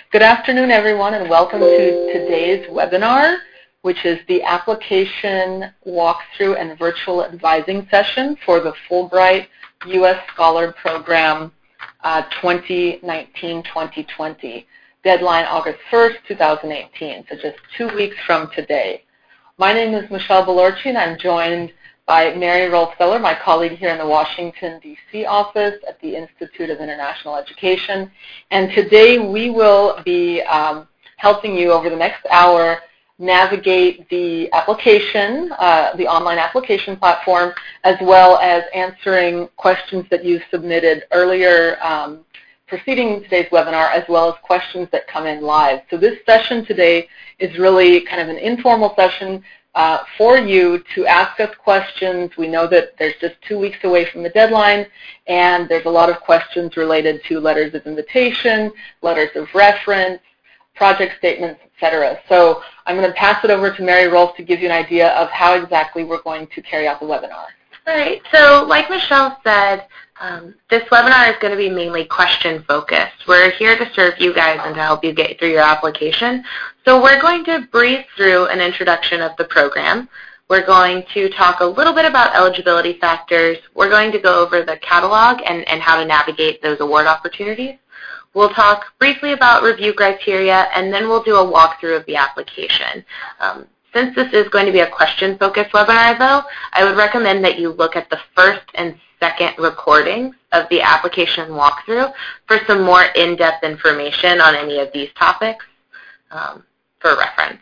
Good afternoon, everyone, and welcome to today's webinar, which is the application walkthrough and virtual advising session for the Fulbright U.S. Scholar Program 2019-2020. Deadline August 1st, 2018, so just 2 weeks from today. My name is Michelle Balorci, and I'm joined by Mary Rolfe-Feller, my colleague here in the Washington, D.C. office at the Institute of International Education. And today we will be helping you over the next hour navigate the application, the online application platform, as well as answering questions that you submitted earlier preceding today's webinar, as well as questions that come in live. So this session today is really kind of an informal session for you to ask us questions. We know that there's just 2 weeks away from the deadline, and there's a lot of questions related to letters of invitation, letters of reference, project statements, etc. So I'm going to pass it over to Mary Rolfe to give you an idea of how exactly we're going to carry out the webinar. All right, so like Michelle said, this webinar is going to be mainly question-focused. We're here to serve you guys and to help you get through your application. So we're going to breeze through an introduction of the program. We're going to talk a little bit about eligibility factors. We're going to go over the catalog and how to navigate those award opportunities. We'll talk briefly about review criteria, and then we'll do a walkthrough of the application. Since this is going to be a question-focused webinar, though, I would recommend that you look at the first and second recordings of the application walkthrough for some more in-depth information on any of these topics for reference.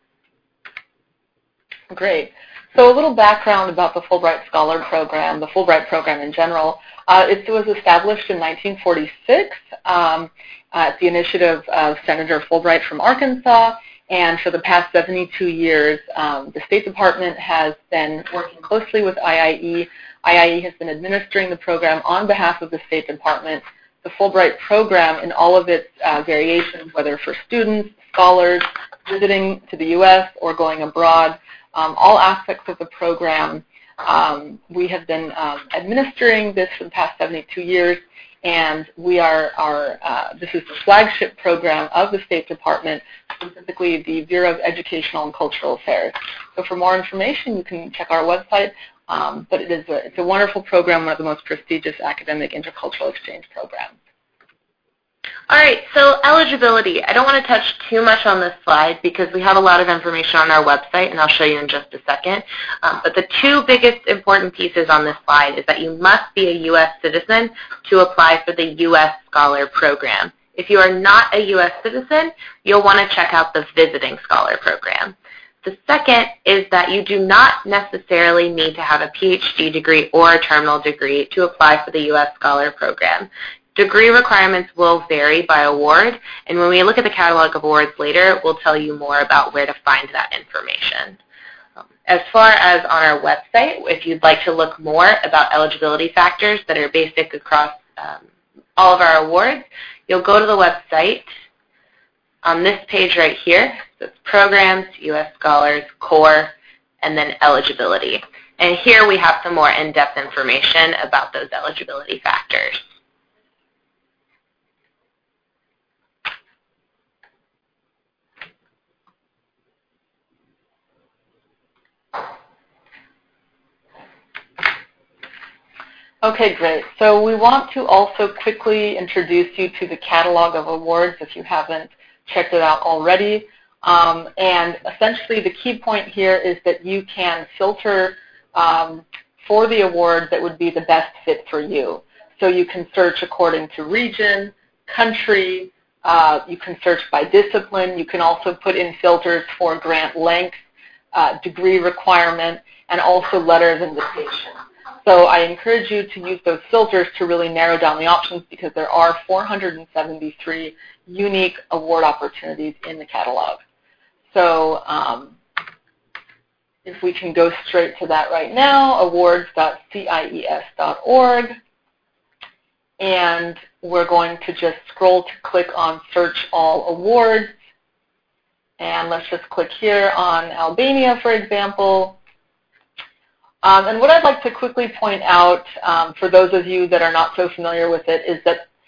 Great. So a little background about the Fulbright Scholar Program, the Fulbright program in general. It was established in 1946 at the initiative of Senator Fulbright from Arkansas, and for the past 72 years, the State Department has been working closely with IIE. IIE has been administering the program on behalf of the State Department. The Fulbright program in all of its variations, whether for students, scholars, visiting to the U.S. or going abroad, all aspects of the program, we have been administering this for the past 72 years, and we are this is the flagship program of the State Department, specifically the Bureau of Educational and Cultural Affairs. So for more information, you can check our website, but it's a wonderful program, one of the most prestigious academic intercultural exchange programs. All right, so eligibility. I don't want to touch too much on this slide because we have a lot of information on our website, and I'll show you in just a second. But the two biggest important pieces on this slide is that you must be a U.S. citizen to apply for the U.S. Scholar Program. If you are not a U.S. citizen, you'll want to check out the Visiting Scholar Program. The second is that you do not necessarily need to have a PhD degree or a terminal degree to apply for the U.S. Scholar Program. Degree requirements will vary by award, and when we look at the catalog of awards later, we'll tell you more about where to find that information. As far as on our website, if you'd like to look more about eligibility factors that are basic across all of our awards, you'll go to the website on this page right here. So it's Programs, U.S. Scholars, Core, and then Eligibility. And here we have some more in-depth information about those eligibility factors. Okay, great. So we want to also quickly introduce you to the catalog of awards if you haven't checked it out already. And essentially the key point here is that you can filter for the award that would be the best fit for you. So you can search according to region, country, you can search by discipline, you can also put in filters for grant length, degree requirement, and also letter of invitation. So I encourage you to use those filters to really narrow down the options because there are 473 unique award opportunities in the catalog. So if we can go straight to that right now, awards.cies.org, and we're going to just scroll to click on Search All Awards. And let's just click here on Albania, for example. And what I'd like to quickly point out for those of you that are not so familiar with it is that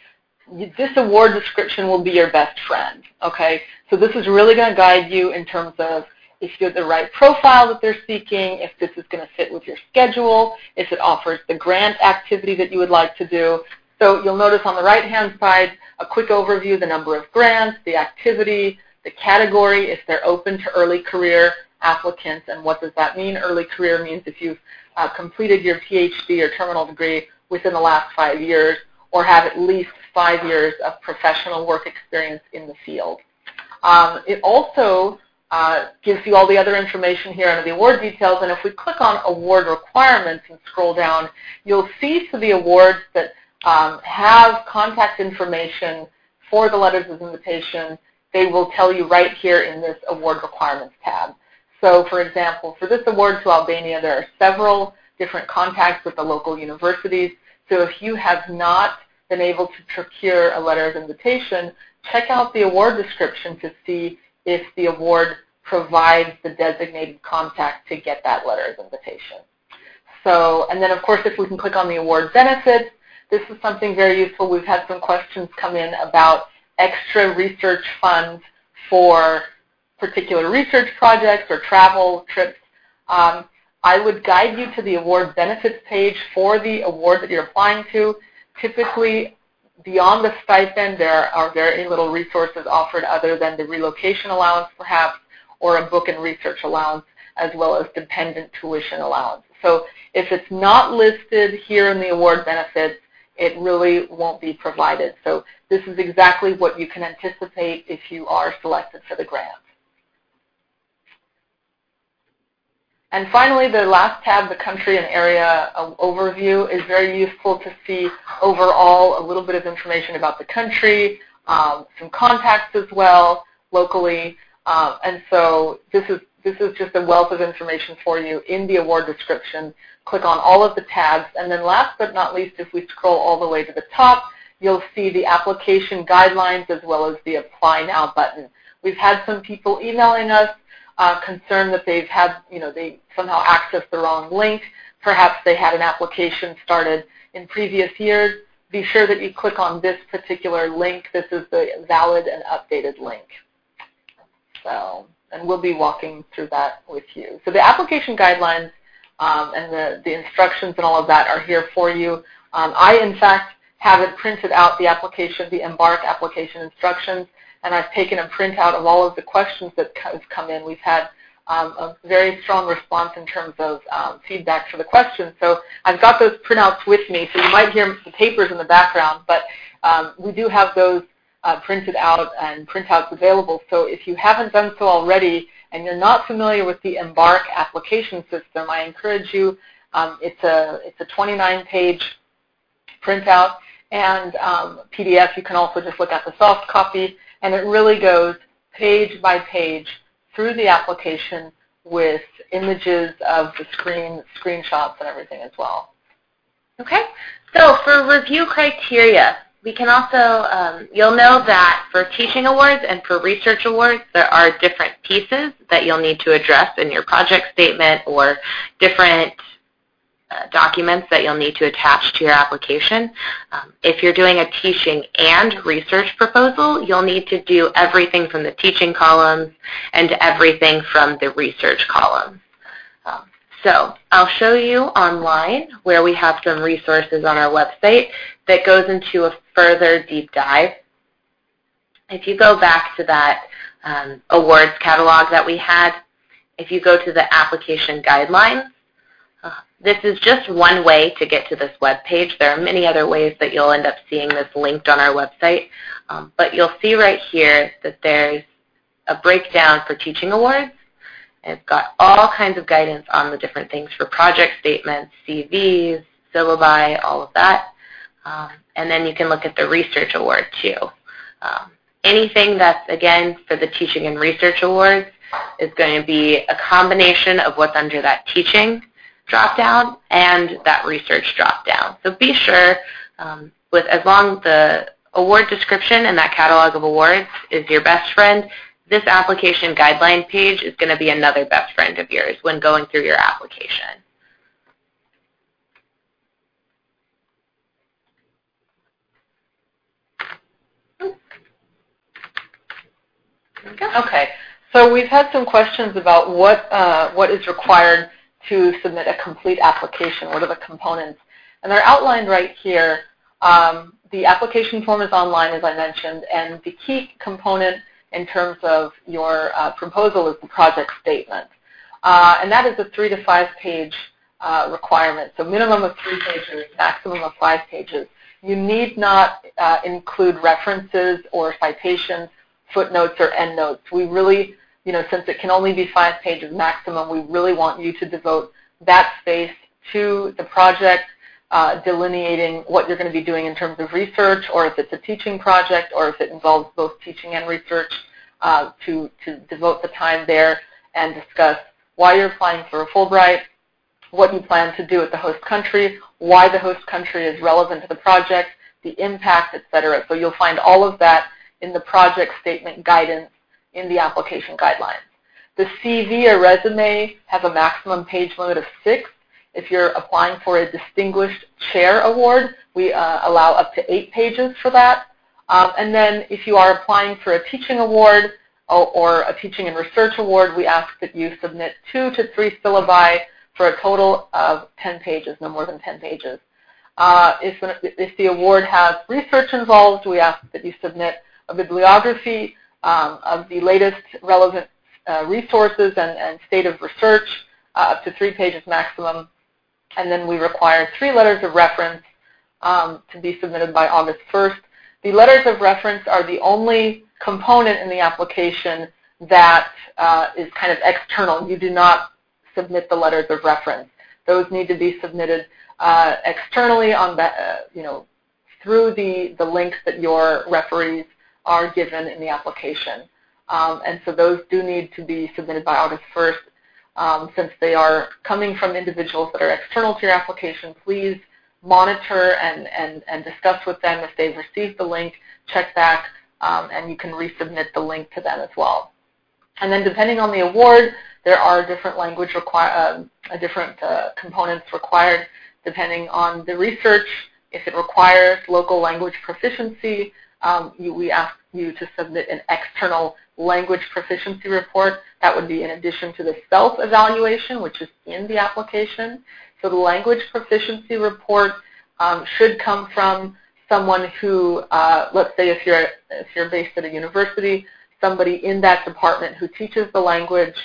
this award description will be your best friend, okay? So this is really going to guide you in terms of if you're the right profile that they're seeking, if this is going to fit with your schedule, if it offers the grant activity that you would like to do. So you'll notice on the right-hand side a quick overview, the number of grants, the activity, the category, if they're open to early career applicants, and what does that mean? Early career means if you've completed your PhD or terminal degree within the last 5 years or have at least 5 years of professional work experience in the field. It also gives you all the other information here under the award details, and if we click on award requirements and scroll down, you'll see for the awards that have contact information for the letters of invitation, they will tell you right here in this award requirements tab. So for example, for this award to Albania, there are several different contacts with the local universities. So if you have not been able to procure a letter of invitation, check out the award description to see if the award provides the designated contact to get that letter of invitation. So, and then of course if we can click on the award benefits, this is something very useful. We've had some questions come in about extra research funds for particular research projects or travel trips. I would guide you to the award benefits page for the award that you're applying to. Typically, beyond the stipend, there are very little resources offered other than the relocation allowance, perhaps, or a book and research allowance, as well as dependent tuition allowance. So if it's not listed here in the award benefits, it really won't be provided. So this is exactly what you can anticipate if you are selected for the grant. And finally, the last tab, the country and area overview, is very useful to see overall a little bit of information about the country, some contacts as well locally, and so this is just a wealth of information for you in the award description. Click on all of the tabs, and then last but not least, if we scroll all the way to the top, you'll see the application guidelines as well as the Apply Now button. We've had some people emailing us concerned that they've had, they somehow accessed the wrong link. Perhaps they had an application started in previous years. Be sure that you click on this particular link. This is the valid and updated link. So, and we'll be walking through that with you. So the application guidelines and the instructions and all of that are here for you. I, in fact, have it printed out, the application, the Embark application instructions, and I've taken a printout of all of the questions that have come in. We've had a very strong response in terms of feedback for the questions. So I've got those printouts with me, so you might hear the papers in the background, but we do have those printed out and printouts available. So if you haven't done so already and you're not familiar with the Embark application system, I encourage you, it's a 29-page printout and PDF. You can also just look at the soft copy, and it really goes page by page through the application with images of the screenshots and everything as well. Okay, so for review criteria, we can also, you'll know that for teaching awards and for research awards, there are different pieces that you'll need to address in your project statement or different documents that you'll need to attach to your application. If you're doing a teaching and research proposal, you'll need to do everything from the teaching columns and everything from the research columns. So I'll show you online where we have some resources on our website that goes into a further deep dive. If you go back to that awards catalog that we had, if you go to the application guidelines, this is just one way to get to this web page. There are many other ways that you'll end up seeing this linked on our website, but you'll see right here that there's a breakdown for teaching awards. It's got all kinds of guidance on the different things for project statements, CVs, syllabi, all of that. And then you can look at the research award too. Anything that's, again, for the teaching and research awards is going to be a combination of what's under that teaching drop-down and that research drop-down. So be sure, as long as the award description and that catalog of awards is your best friend, this application guideline page is going to be another best friend of yours when going through your application. Okay. So we've had some questions about what is required to submit a complete application. What are the components? And they're outlined right here. The application form is online, as I mentioned, and the key component in terms of your proposal is the project statement. And that is a 3 to 5 page requirement. So minimum of 3 pages, maximum of 5 pages. You need not include references or citations, footnotes, or endnotes. We really, since it can only be 5 pages maximum, we really want you to devote that space to the project, delineating what you're going to be doing in terms of research, or if it's a teaching project, or if it involves both teaching and research, to devote the time there and discuss why you're applying for a Fulbright, what you plan to do at the host country, why the host country is relevant to the project, the impact, etc. So you'll find all of that in the project statement guidance in the application guidelines. The CV or resume have a maximum page limit of 6. If you're applying for a Distinguished Chair Award, we allow up to 8 pages for that. And then if you are applying for a teaching award or a teaching and research award, we ask that you submit 2 to 3 syllabi for a total of 10 pages, no more than 10 pages. If the award has research involved, we ask that you submit a bibliography of the latest relevant resources and state of research, up to 3 pages maximum. And then we require 3 letters of reference to be submitted by August 1st. The letters of reference are the only component in the application that is kind of external. You do not submit the letters of reference. Those need to be submitted externally on through the links that your referees are given in the application. And so those do need to be submitted by August 1st. Since they are coming from individuals that are external to your application, please monitor and discuss with them if they've received the link, check back, and you can resubmit the link to them as well. And then depending on the award, there are different language components required depending on the research. If it requires local language proficiency, we ask you to submit an external language proficiency report. That would be in addition to the self-evaluation, which is in the application. So the language proficiency report should come from someone who, let's say if you're based at a university, somebody in that department who teaches the language.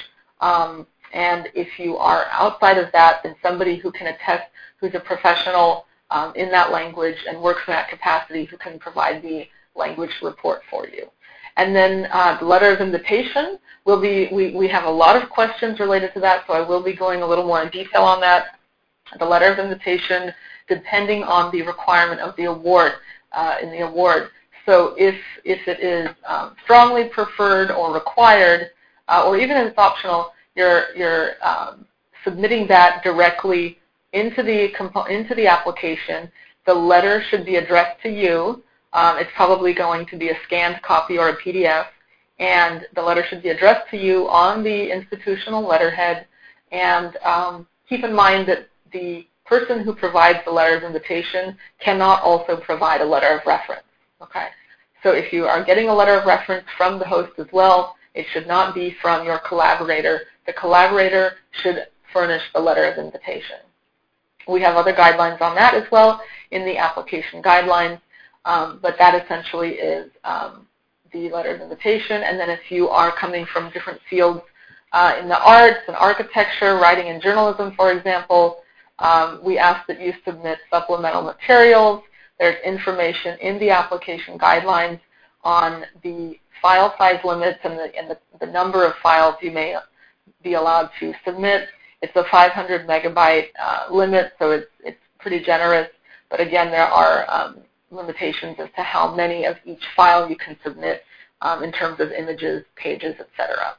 And if you are outside of that, then somebody who can attest, who's a professional in that language and works in that capacity, who can provide the language report for you. And then the letter of invitation will be, we have a lot of questions related to that, so I will be going a little more in detail on that. The letter of invitation, depending on the requirement of the award, in the award. So if it is strongly preferred or required, or even if it's optional, you're submitting that directly into the application. The letter should be addressed to you. It's probably going to be a scanned copy or a PDF, and the letter should be addressed to you on the institutional letterhead. And keep in mind that the person who provides the letter of invitation cannot also provide a letter of reference. Okay? So if you are getting a letter of reference from the host as well, it should not be from your collaborator. The collaborator should furnish the letter of invitation. We have other guidelines on that as well in the application guidelines, but that essentially is the letter of invitation. And then if you are coming from different fields in the arts and architecture, writing and journalism, for example, we ask that you submit supplemental materials. There's information in the application guidelines on the file size limits and the number of files you may be allowed to submit. It's a 500 megabyte limit, so it's pretty generous. But again, there are limitations as to how many of each file you can submit in terms of images, pages, etc.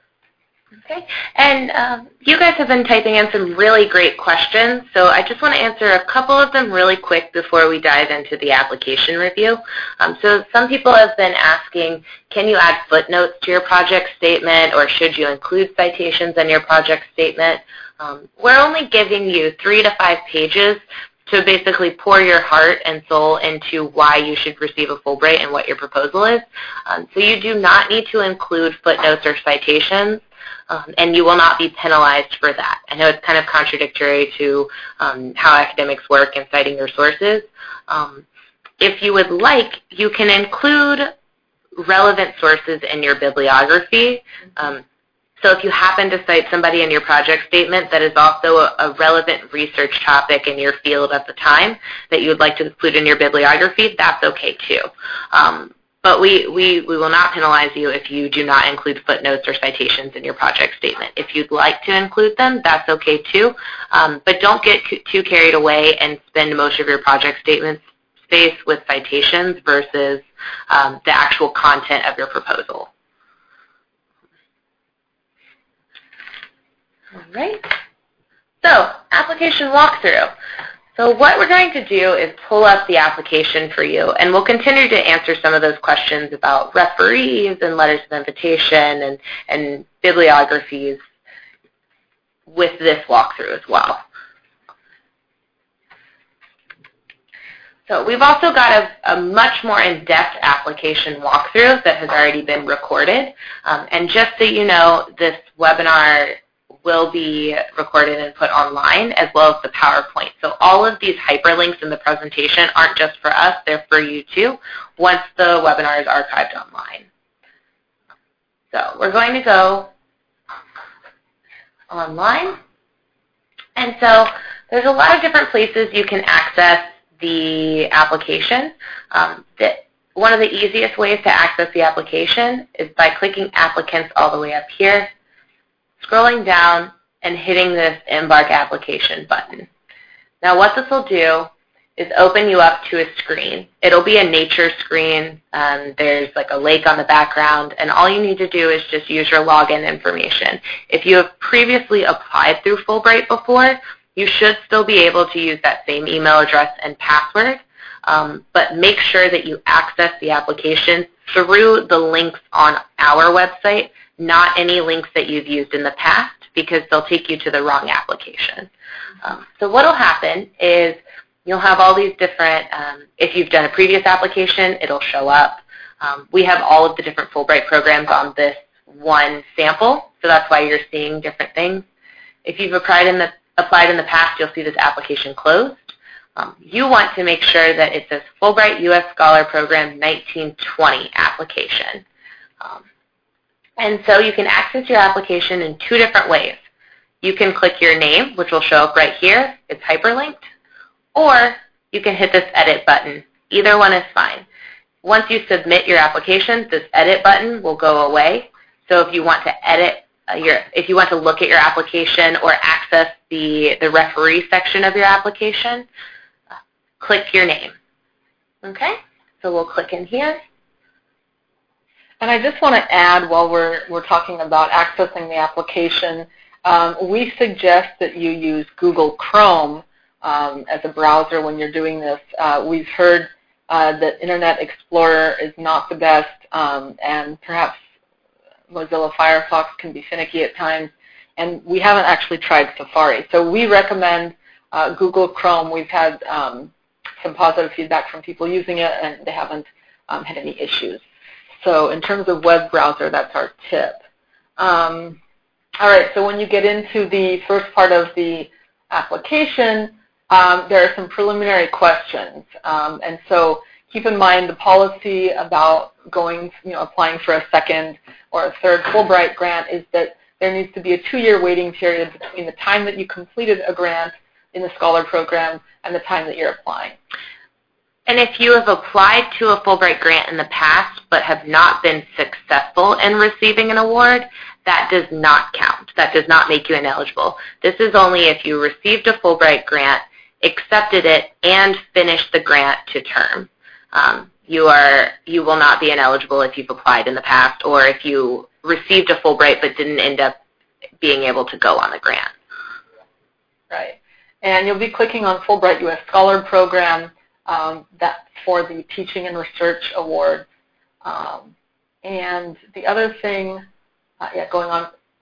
Okay, and you guys have been typing in some really great questions, so I just want to answer a couple of them really quick before we dive into the application review. So some people have been asking, can you add footnotes to your project statement, or should you include citations in your project statement? We're only giving you 3 to 5 pages to basically pour your heart and soul into why you should receive a Fulbright and what your proposal is. So you do not need to include footnotes or citations, and you will not be penalized for that. I know it's kind of contradictory to how academics work in citing your sources. If you would like, you can include relevant sources in your bibliography. So if you happen to cite somebody in your project statement that is also a relevant research topic in your field at the time that you would like to include in your bibliography, that's okay too. But we will not penalize you if you do not include footnotes or citations in your project statement. If you'd like to include them, that's okay too. But don't get too carried away and spend most of your project statement space with citations versus the actual content of your proposal. All right. So, application walkthrough. So what we're going to do is pull up the application for you, and we'll continue to answer some of those questions about referees and letters of invitation and bibliographies with this walkthrough as well. So we've also got a much more in-depth application walkthrough that has already been recorded. And just so you know, this webinar will be recorded and put online, as well as the PowerPoint. So all of these hyperlinks in the presentation aren't just for us, they're for you too, once the webinar is archived online. So we're going to go online. And so there's a lot of different places you can access the application. One of the easiest ways to access the application is by clicking Applicants all the way up here, scrolling down, and hitting this Embark Application button. Now what this will do is open you up to a screen. It'll be a nature screen. There's like a lake on the background, and all you need to do is just use your login information. If you have previously applied through Fulbright before, you should still be able to use that same email address and password, but make sure that you access the application through the links on our website, not any links that you've used in the past, because they'll take you to the wrong application. So what will happen is you'll have all these different, if you've done a previous application, it'll show up. We have all of the different Fulbright programs on this one sample, so that's why you're seeing different things. If you've applied in the past, you'll see this application closed. You want to make sure that it says Fulbright U.S. Scholar Program 1920 application. And so you can access your application in two different ways. You can click your name, which will show up right here. It's hyperlinked. Or you can hit this edit button. Either one is fine. Once you submit your application, this edit button will go away. So if you want to edit if you want to look at your application or access the referee section of your application, click your name. Okay? So we'll click in here. And I just want to add, while we're talking about accessing the application, we suggest that you use Google Chrome as a browser when you're doing this. We've heard that Internet Explorer is not the best, and perhaps Mozilla Firefox can be finicky at times, and we haven't actually tried Safari. So we recommend Google Chrome. We've had some positive feedback from people using it, and they haven't had any issues. So in terms of web browser, that's our tip. All right, so when you get into the first part of the application, there are some preliminary questions. And so keep in mind the policy about applying for a second or a third Fulbright grant is that there needs to be a 2-year waiting period between the time that you completed a grant in the Scholar Program and the time that you're applying. And if you have applied to a Fulbright grant in the past but have not been successful in receiving an award, that does not count. That does not make you ineligible. This is only if you received a Fulbright grant, accepted it, and finished the grant to term. You will not be ineligible if you've applied in the past or if you received a Fulbright but didn't end up being able to go on the grant. Right. And you'll be clicking on Fulbright U.S. Scholar Program that for the Teaching and Research Award. And the other thing, going on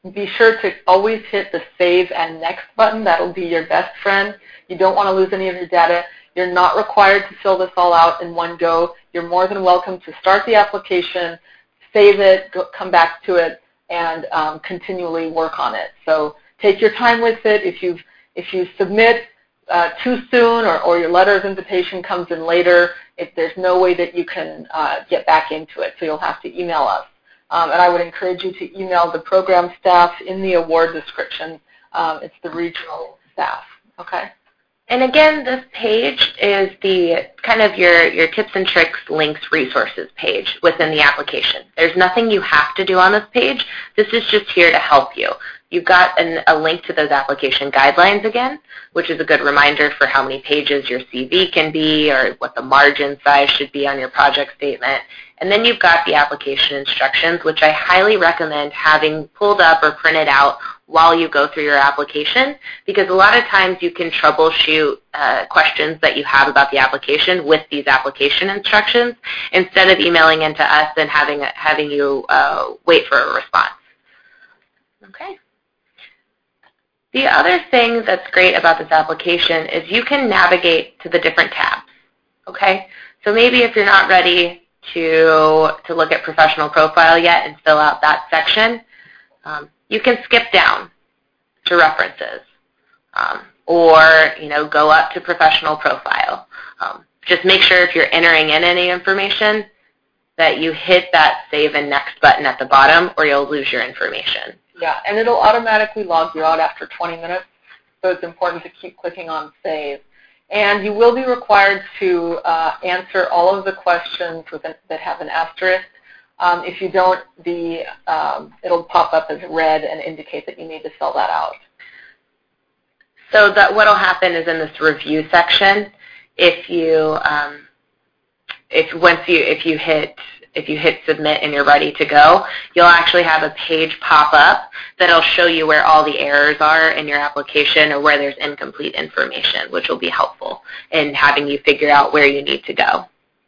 be sure to always hit the Save and Next button. That'll be your best friend. You don't want to lose any of your data. You're not required to fill this all out in one go. You're more than welcome to start the application, save it, come back to it, and continually work on it. So take your time with it. If you submit too soon or your letter of invitation comes in later, there's no way that you can get back into it, so you'll have to email us. And I would encourage you to email the program staff in the award description. It's the regional staff. Okay? And again, this page is the kind of your tips and tricks, links, resources page within the application. There's nothing you have to do on this page. This is just here to help you. You've got a link to those application guidelines again, which is a good reminder for how many pages your CV can be or what the margin size should be on your project statement. And then you've got the application instructions, which I highly recommend having pulled up or printed out while you go through your application, because a lot of times you can troubleshoot questions that you have about the application with these application instructions instead of emailing into us and having you wait for a response. Okay. The other thing that's great about this application is you can navigate to the different tabs. Okay? So maybe if you're not ready to look at professional profile yet and fill out that section, you can skip down to references or go up to professional profile. Just make sure if you're entering in any information that you hit that Save and Next button at the bottom or you'll lose your information. Yeah, and it'll automatically log you out after 20 minutes, so it's important to keep clicking on Save. And you will be required to answer all of the questions that have an asterisk. If you don't, it'll pop up as red and indicate that you need to fill that out. So what will happen is in this review section, if you hit submit and you're ready to go, you'll actually have a page pop up that'll show you where all the errors are in your application or where there's incomplete information, which will be helpful in having you figure out where you need to go.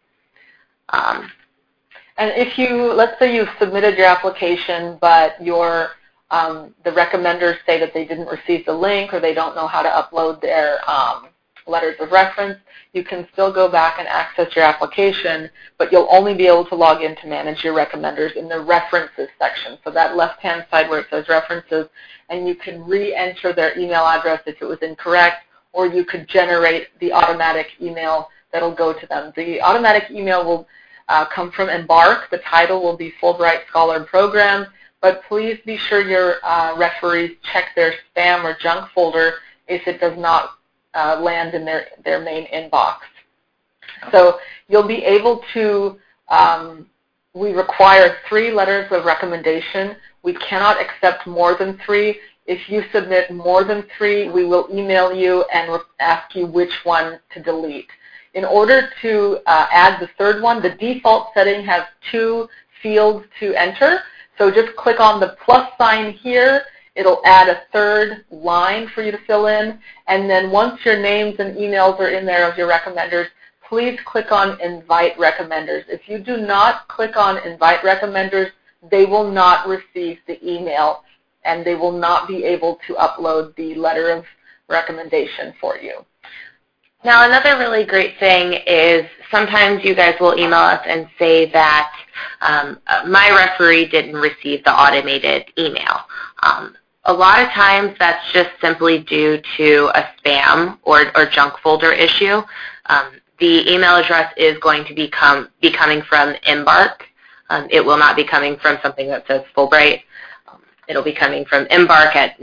And let's say you've submitted your application, but the recommenders say that they didn't receive the link or they don't know how to upload their letters of reference, you can still go back and access your application, but you'll only be able to log in to manage your recommenders in the references section. So that left-hand side where it says references, and you can re-enter their email address if it was incorrect, or you could generate the automatic email that'll go to them. The automatic email will come from Embark. The title will be Fulbright Scholar Program, but please be sure your referees check their spam or junk folder if it does not land in their main inbox. So you'll be able to, we require 3 letters of recommendation. We cannot accept more than 3. If you submit more than 3, we will email you and ask you which one to delete. In order to add the 3rd one, the default setting has 2 fields to enter. So just click on the plus sign here. It'll add a 3rd line for you to fill in. And then once your names and emails are in there of your recommenders, please click on Invite Recommenders. If you do not click on Invite Recommenders, they will not receive the email and they will not be able to upload the letter of recommendation for you. Now, another really great thing is sometimes you guys will email us and say that my referee didn't receive the automated email. A lot of times that's just simply due to a spam or junk folder issue. The email address is going to be coming from Embark. It will not be coming from something that says Fulbright. It'll be coming from Embark at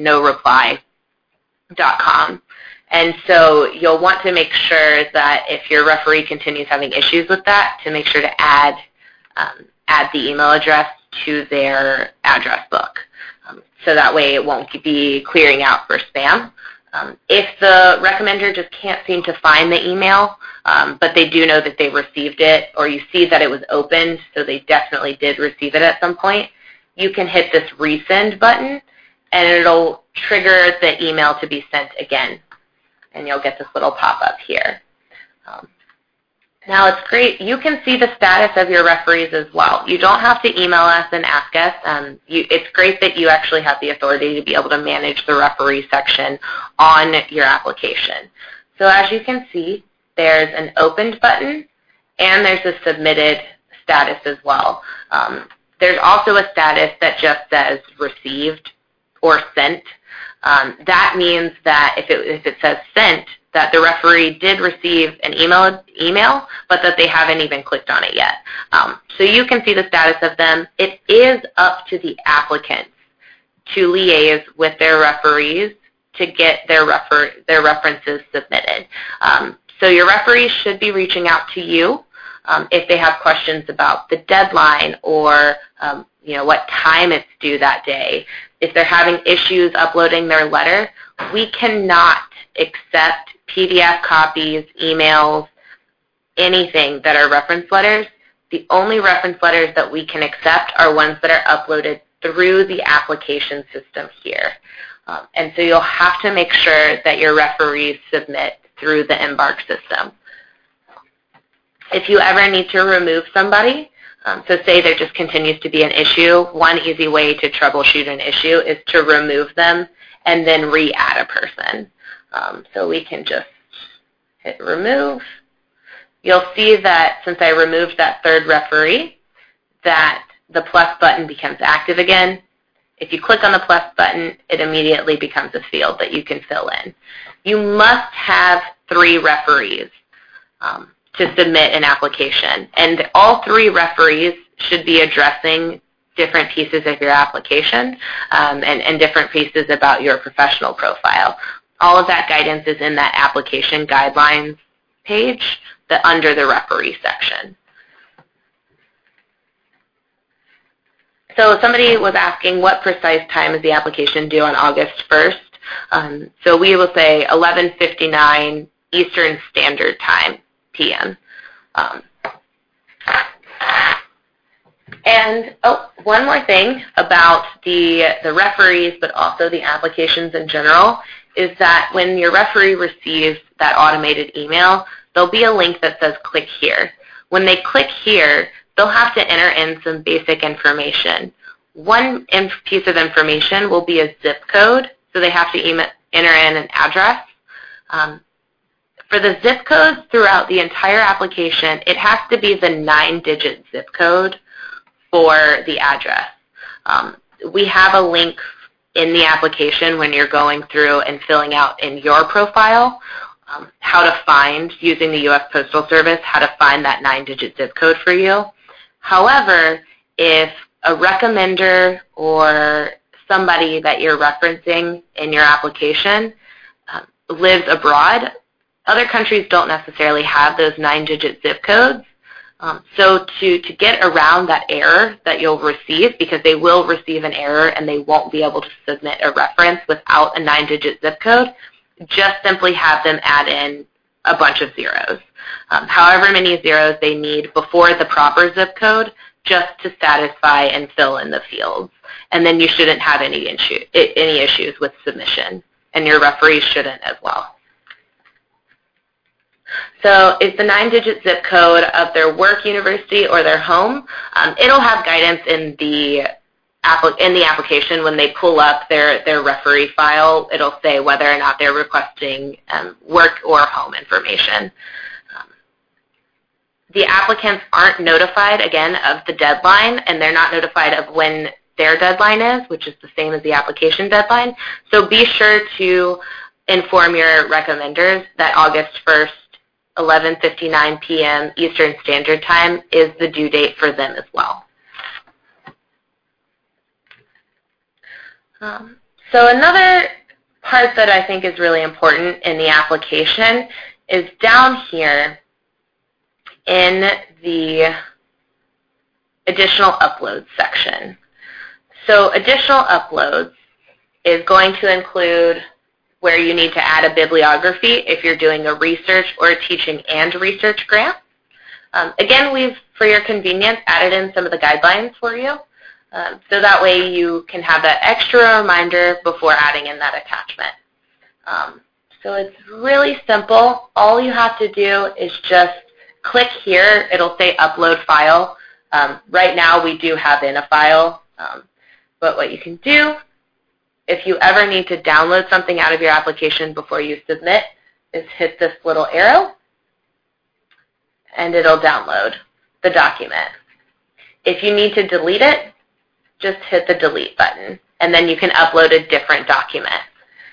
noreply.com. And so you'll want to make sure that if your referee continues having issues with that, to make sure to add the email address to their address book. So that way it won't be clearing out for spam. If the recommender just can't seem to find the email, but they do know that they received it, or you see that it was opened, so they definitely did receive it at some point, you can hit this resend button, and it'll trigger the email to be sent again. And you'll get this little pop-up here. Now it's great. You can see the status of your referees as well. You don't have to email us and ask us. It's great that you actually have the authority to be able to manage the referee section on your application. So as you can see, there's an opened button and there's a submitted status as well. There's also a status that just says received or sent. That means that if it says sent, that the referee did receive an email, but that they haven't even clicked on it yet. So you can see the status of them. It is up to the applicants to liaise with their referees to get their references submitted. So your referees should be reaching out to you if they have questions about the deadline or what time it's due that day. If they're having issues uploading their letter, we cannot accept PDF copies, emails, anything that are reference letters. The only reference letters that we can accept are ones that are uploaded through the application system here. And so you'll have to make sure that your referees submit through the Embark system. If you ever need to remove somebody, so say there just continues to be an issue, one easy way to troubleshoot an issue is to remove them and then re-add a person. So we can just hit remove. You'll see that since I removed that third referee, that the plus button becomes active again. If you click on the plus button, it immediately becomes a field that you can fill in. You must have 3 referees to submit an application, and all 3 referees should be addressing different pieces of your application and different pieces about your professional profile. All of that guidance is in that application guidelines page under the referee section. So somebody was asking what precise time is the application due on August 1st. So we will say 11:59 Eastern Standard Time, PM. And one more thing about the referees, but also the applications in general, is that when your referee receives that automated email, there'll be a link that says click here. When they click here, they'll have to enter in some basic information. One piece of information will be a zip code, so they have to enter in an address. For the zip codes throughout the entire application, it has to be the 9-digit zip code for the address. We have a link in the application when you're going through and filling out in your profile how to find, using the U.S. Postal Service, how to find that 9-digit zip code for you. However, if a recommender or somebody that you're referencing in your application lives abroad, other countries don't necessarily have those 9-digit zip codes. So to get around that error that you'll receive, because they will receive an error and they won't be able to submit a reference without a 9-digit zip code, just simply have them add in a bunch of zeros. However many zeros they need before the proper zip code, just to satisfy and fill in the fields. And then you shouldn't have any issues with submission, and your referees shouldn't as well. So is the 9-digit zip code of their work university or their home? It'll have guidance in the application when they pull up their referee file. It'll say whether or not they're requesting work or home information. The applicants aren't notified, again, of the deadline, and they're not notified of when their deadline is, which is the same as the application deadline. So be sure to inform your recommenders that August 1st, 11:59 p.m. Eastern Standard Time is the due date for them as well. So another part that I think is really important in the application is down here in the additional uploads section. So additional uploads is going to include where you need to add a bibliography if you're doing a research or a teaching and research grant. Again, we've, for your convenience, added in some of the guidelines for you. So that way you can have that extra reminder before adding in that attachment. So it's really simple. All you have to do is just click here. It'll say upload file. Right now we do have in a file, but what you can do, if you ever need to download something out of your application before you submit, is hit this little arrow, and it'll download the document. If you need to delete it, just hit the delete button, and then you can upload a different document.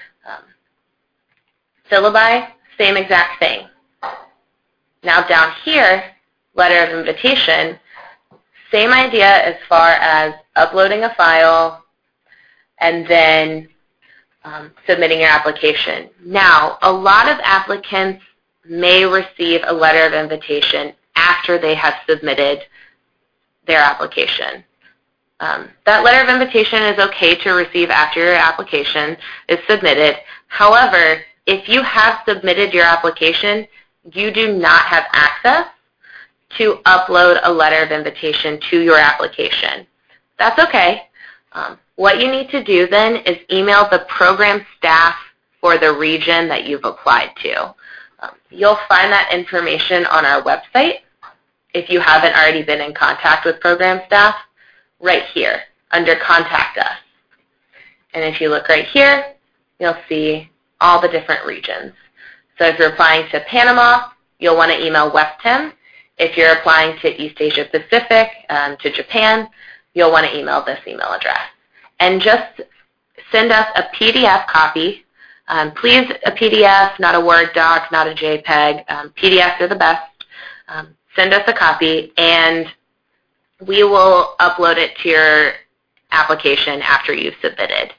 Syllabi, same exact thing. Now down here, letter of invitation, same idea as far as uploading a file and then submitting your application. Now, a lot of applicants may receive a letter of invitation after they have submitted their application. That letter of invitation is okay to receive after your application is submitted. However, if you have submitted your application, you do not have access to upload a letter of invitation to your application. That's okay. What you need to do then is email the program staff for the region that you've applied to. You'll find that information on our website if you haven't already been in contact with program staff, right here under Contact Us. And if you look right here, you'll see all the different regions. So if you're applying to Panama, you'll want to email WestTIM. If you're applying to East Asia Pacific, to Japan, you'll want to email this email address. And just send us a PDF copy. Please, a PDF, not a Word doc, not a JPEG. PDFs are the best. Send us a copy, and we will upload it to your application after you've submitted.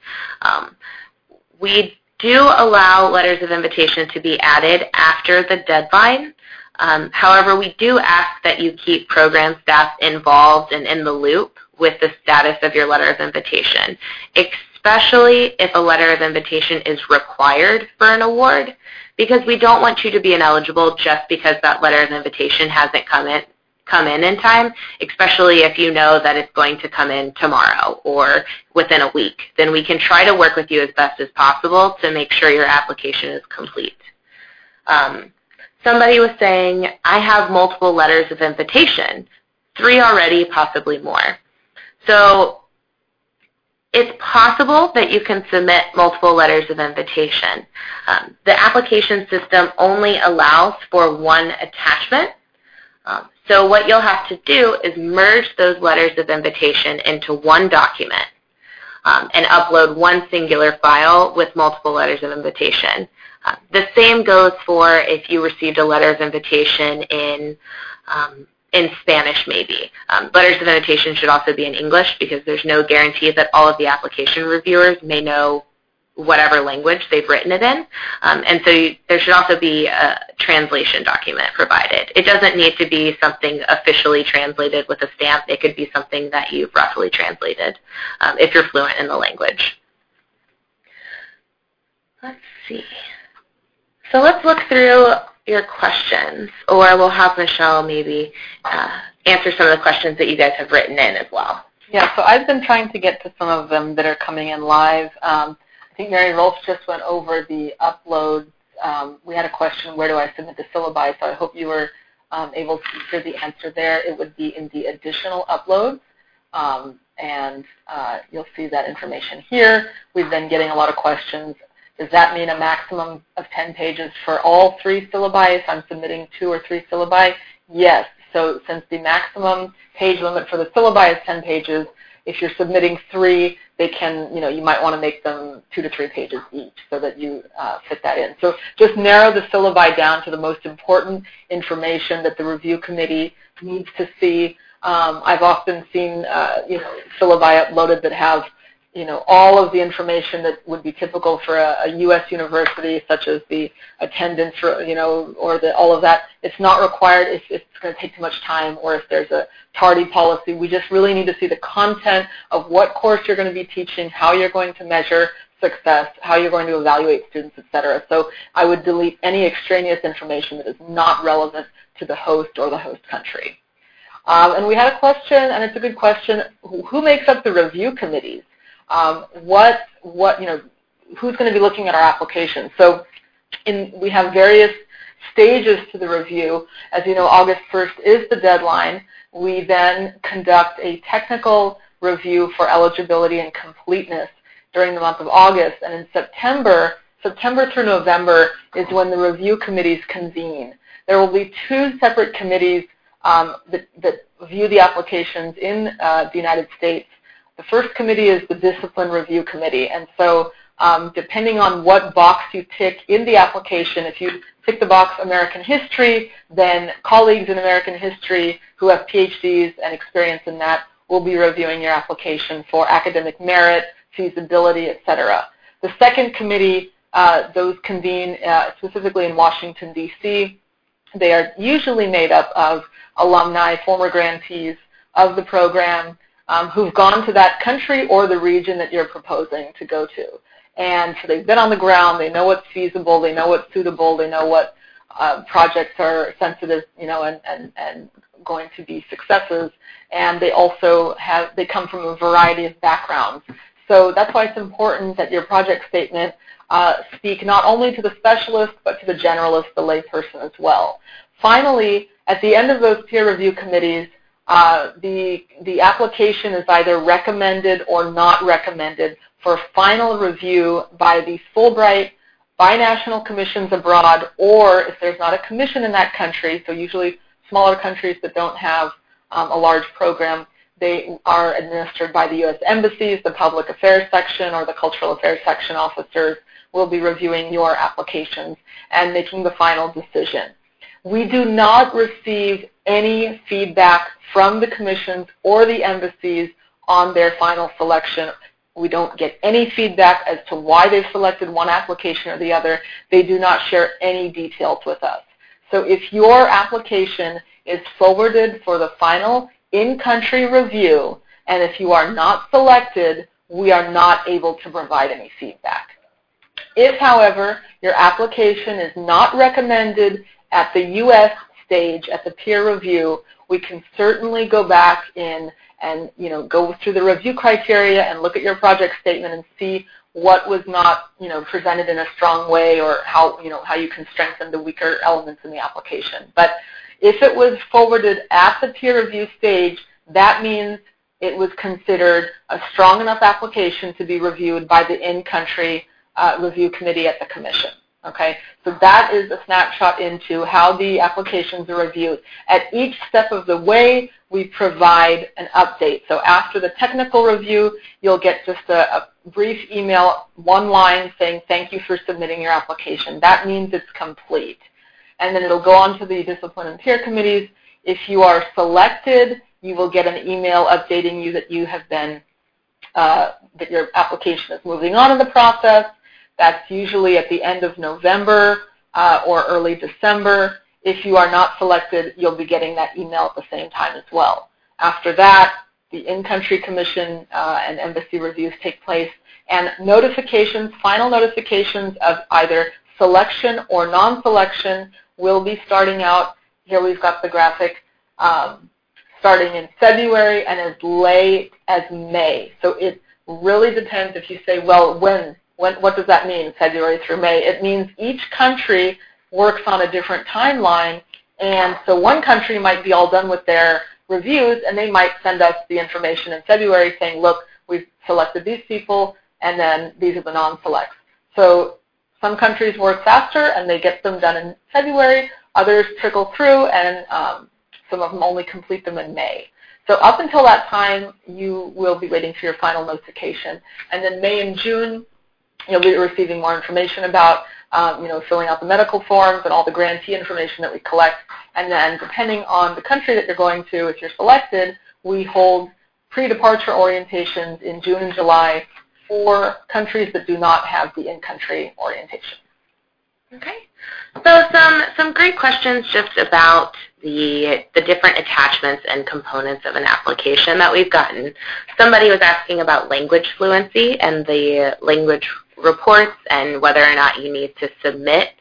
We do allow letters of invitation to be added after the deadline. However, we do ask that you keep program staff involved and in the loop with the status of your letter of invitation, especially if a letter of invitation is required for an award, because we don't want you to be ineligible just because that letter of invitation hasn't come in time, especially if you know that it's going to come in tomorrow or within a week. Then we can try to work with you as best as possible to make sure your application is complete. Somebody was saying, I have multiple letters of invitation, 3 already, possibly more. So it's possible that you can submit multiple letters of invitation. The application system only allows for 1 attachment. So what you'll have to do is merge those letters of invitation into 1 document and upload 1 singular file with multiple letters of invitation. The same goes for if you received a letter of invitation in Spanish, maybe. Letters of invitation should also be in English because there's no guarantee that all of the application reviewers may know whatever language they've written it in. And so there should also be a translation document provided. It doesn't need to be something officially translated with a stamp. It could be something that you've roughly translated if you're fluent in the language. Let's see. So let's look through your questions, or we'll have Michelle maybe answer some of the questions that you guys have written in as well. Yeah, so I've been trying to get to some of them that are coming in live. I think Mary Rolfe just went over the uploads. We had a question, where do I submit the syllabi? So I hope you were able to hear the answer there. It would be in the additional uploads, and you'll see that information here. We've been getting a lot of questions. Does that mean a maximum of 10 pages for all 3 syllabi if I'm submitting 2 or 3 syllabi? Yes. So since the maximum page limit for the syllabi is 10 pages, if you're submitting 3, they can, you might want to make them 2 to 3 pages each so that you fit that in. So just narrow the syllabi down to the most important information that the review committee needs to see. I've often seen, syllabi uploaded that have all of the information that would be typical for a U.S. university, such as the attendance, or all of that. It's not required if it's going to take too much time or if there's a tardy policy. We just really need to see the content of what course you're going to be teaching, how you're going to measure success, how you're going to evaluate students, etc. So I would delete any extraneous information that is not relevant to the host or the host country. And we had a question, and it's a good question, who makes up the review committees? Who's going to be looking at our application? So we have various stages to the review. As you know, August 1st is the deadline. We then conduct a technical review for eligibility and completeness during the month of August, and in September through November is when the review committees convene. There will be two separate committees that view the applications in the United States. The first committee is the Discipline Review Committee, and so depending on what box you tick in the application, if you tick the box American History, then colleagues in American History who have PhDs and experience in that will be reviewing your application for academic merit, feasibility, etc. The second committee, those convene specifically in Washington, D.C. They are usually made up of alumni, former grantees of the program who've gone to that country or the region that you're proposing to go to. And so they've been on the ground, they know what's feasible, they know what's suitable, they know what projects are sensitive, and going to be successes. And they also they come from a variety of backgrounds. So that's why it's important that your project statement speak not only to the specialist, but to the generalist, the layperson as well. Finally, at the end of those peer review committees, the application is either recommended or not recommended for final review by the Fulbright binational commissions abroad, or if there's not a commission in that country, so usually smaller countries that don't have a large program, they are administered by the U.S. embassies, the public affairs section, or the cultural affairs section officers will be reviewing your applications and making the final decision. We do not receive any feedback from the commissions or the embassies on their final selection. We don't get any feedback as to why they've selected one application or the other. They do not share any details with us. So if your application is forwarded for the final in-country review, and if you are not selected, we are not able to provide any feedback. If, however, your application is not recommended at the U.S. stage, at the peer review, we can certainly go back in and go through the review criteria and look at your project statement and see what was not presented in a strong way, or how you can strengthen the weaker elements in the application. But if it was forwarded at the peer review stage, that means it was considered a strong enough application to be reviewed by the in-country review committee at the commission. Okay, so that is a snapshot into how the applications are reviewed. At each step of the way, we provide an update. So after the technical review, you'll get just a brief email, one line saying, thank you for submitting your application. That means it's complete. And then it'll go on to the discipline and peer committees. If you are selected, you will get an email updating you that you have been, that your application is moving on in the process. That's usually at the end of November or early December. If you are not selected, you'll be getting that email at the same time as well. After that, the in-country commission and embassy reviews take place, and notifications, final notifications of either selection or non-selection will be starting out. Here we've got the graphic starting in February and as late as May. So it really depends if you say, well, what does that mean, February through May? It means each country works on a different timeline, and so one country might be all done with their reviews, and they might send us the information in February saying, look, we've selected these people, and then these are the non-selects. So some countries work faster, and they get them done in February. Others trickle through, and some of them only complete them in May. So up until that time, you will be waiting for your final notification. And then May and June, you'll be receiving more information about filling out the medical forms and all the grantee information that we collect. And then depending on the country that you're going to, if you're selected, we hold pre-departure orientations in June and July for countries that do not have the in-country orientation. Okay. So some great questions just about the different attachments and components of an application that we've gotten. Somebody was asking about language fluency and the language reports and whether or not you need to submit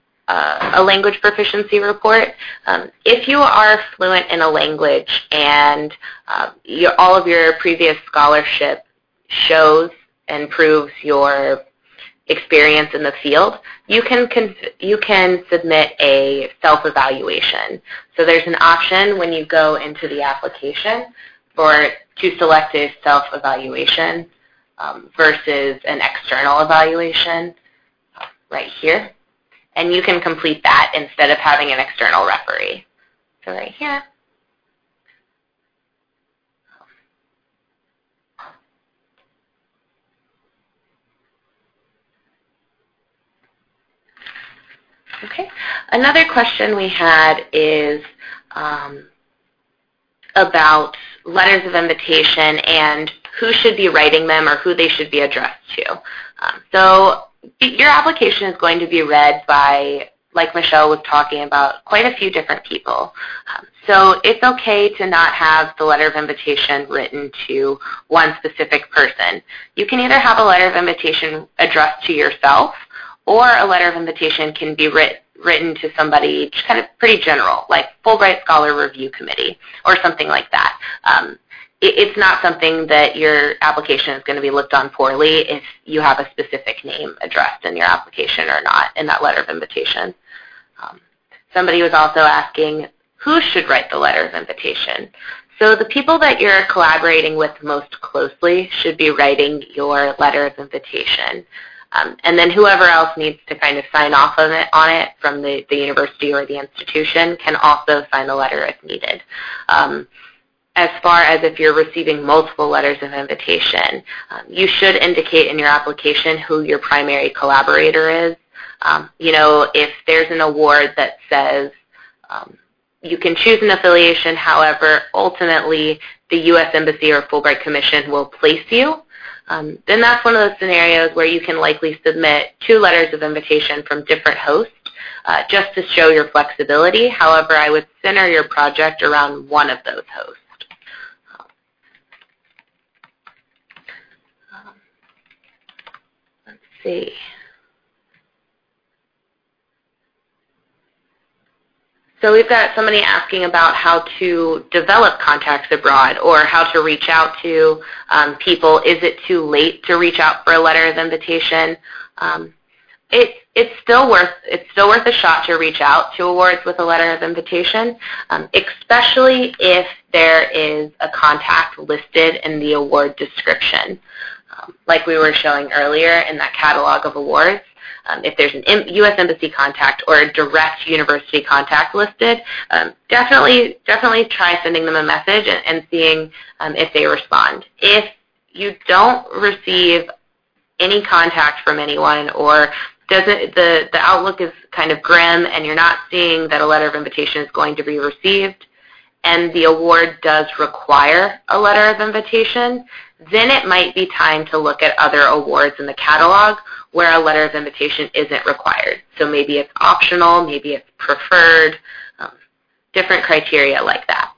a language proficiency report. If you are fluent in a language and all of your previous scholarship shows and proves your experience in the field, you can submit a self-evaluation. So there's an option when you go into the application to select a self-evaluation versus an external evaluation right here. And you can complete that instead of having an external referee. So right here. Okay. Another question we had is about letters of invitation and who should be writing them or who they should be addressed to. So your application is going to be read by, like Michelle was talking about, quite a few different people. So it's okay to not have the letter of invitation written to one specific person. You can either have a letter of invitation addressed to yourself, or a letter of invitation can be written to somebody just kind of pretty general, like Fulbright Scholar Review Committee or something like that. It's not something that your application is going to be looked on poorly if you have a specific name addressed in your application or not in that letter of invitation. Somebody was also asking who should write the letter of invitation. So the people that you're collaborating with most closely should be writing your letter of invitation. And then whoever else needs to kind of sign off on it from the university or the institution can also sign the letter if needed. As far as if you're receiving multiple letters of invitation, you should indicate in your application who your primary collaborator is. If there's an award that says you can choose an affiliation, however, ultimately the U.S. Embassy or Fulbright Commission will place you, then that's one of those scenarios where you can likely submit 2 letters of invitation from different hosts just to show your flexibility. However, I would center your project around one of those hosts. Let's see. So we've got somebody asking about how to develop contacts abroad or how to reach out to people. Is it too late to reach out for a letter of invitation? It's still worth a shot to reach out to awards with a letter of invitation, especially if there is a contact listed in the award description, like we were showing earlier in that catalog of awards. If there's an U.S. Embassy contact or a direct university contact listed, definitely try sending them a message and seeing if they respond. If you don't receive any contact from anyone, or the outlook is kind of grim and you're not seeing that a letter of invitation is going to be received, and the award does require a letter of invitation, then it might be time to look at other awards in the catalog where a letter of invitation isn't required. So maybe it's optional, maybe it's preferred, different criteria like that.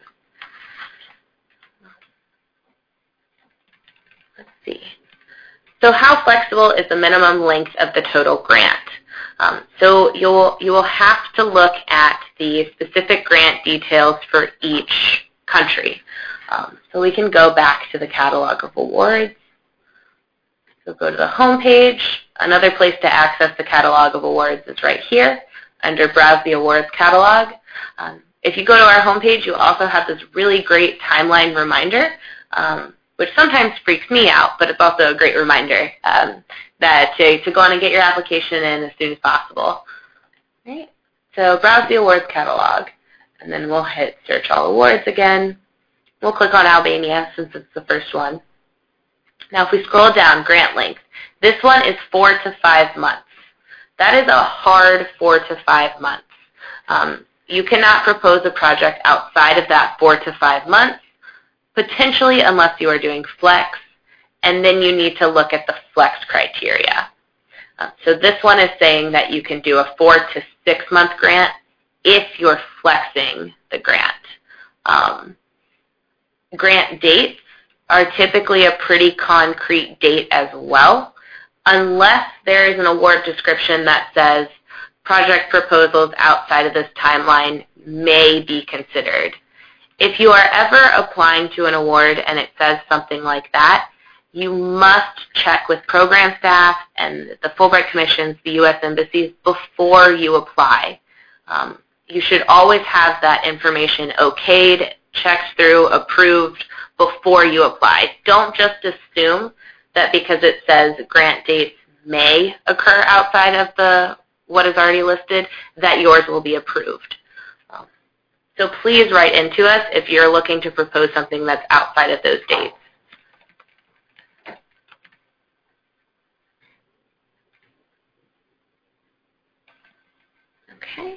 Let's see. So how flexible is the minimum length of the total grant? So you will have to look at the specific grant details for each country. So we can go back to the catalog of awards. So go to the home page. Another place to access the catalog of awards is right here under Browse the Awards Catalog. If you go to our home page, you also have this really great timeline reminder, which sometimes freaks me out, but it's also a great reminder that to go on and get your application in as soon as possible. Right. So Browse the Awards Catalog, and then we'll hit Search All Awards again. We'll click on Albania since it's the first one. Now if we scroll down, grant length. This one is 4 to 5 months. That is a hard 4 to 5 months. You cannot propose a project outside of that 4 to 5 months, potentially unless you are doing flex, and then you need to look at the flex criteria. So this one is saying that you can do a 4 to 6 month grant if you're flexing the grant. Grant dates are typically a pretty concrete date as well, unless there is an award description that says project proposals outside of this timeline may be considered. If you are ever applying to an award and it says something like that, you must check with program staff and the Fulbright commissions, the U.S. embassies, before you apply. You should always have that information okayed, checked through, approved before you apply. Don't just assume that because it says grant dates may occur outside of what is already listed, that yours will be approved. So please write into us if you're looking to propose something that's outside of those dates. Okay.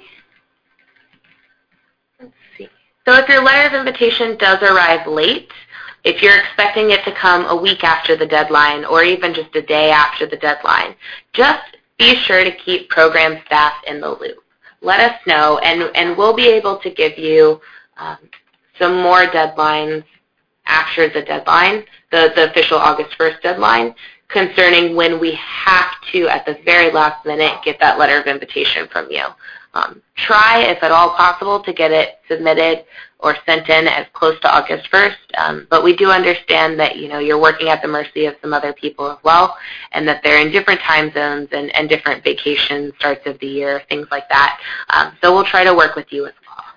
Let's see. So if your letter of invitation does arrive late, if you're expecting it to come a week after the deadline or even just a day after the deadline, just be sure to keep program staff in the loop. Let us know, and we'll be able to give you some more deadlines after the deadline, the official August 1st deadline, concerning when we have to, at the very last minute, get that letter of invitation from you. Try, if at all possible, to get it submitted or sent in as close to August 1st, but we do understand that you're working at the mercy of some other people as well, and that they're in different time zones and different vacation starts of the year, things like that. So we'll try to work with you as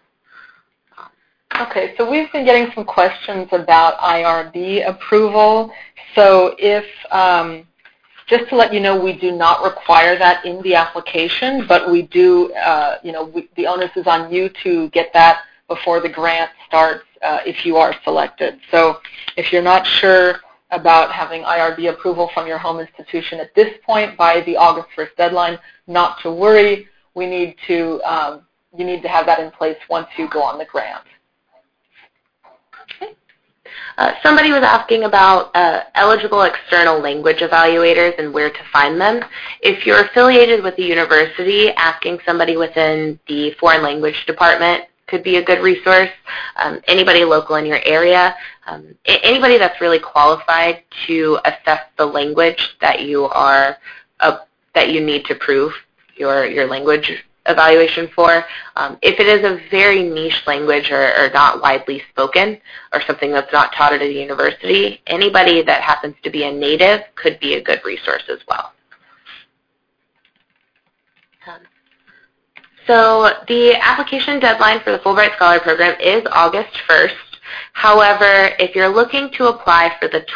well. Okay, so we've been getting some questions about IRB approval. So if just to let you know, we do not require that in the application, but we do, the onus is on you to get that before the grant starts if you are selected. So if you're not sure about having IRB approval from your home institution at this point by the August 1st deadline, not to worry. You need to have that in place once you go on the grant. Okay. Somebody was asking about eligible external language evaluators and where to find them. If you're affiliated with a university, asking somebody within the foreign language department could be a good resource. Anybody local in your area, anybody that's really qualified to assess the language that you need to prove your language evaluation for. If it is a very niche language or not widely spoken or something that's not taught at a university, anybody that happens to be a native could be a good resource as well. So the application deadline for the Fulbright Scholar Program is August 1st. However, if you're looking to apply for the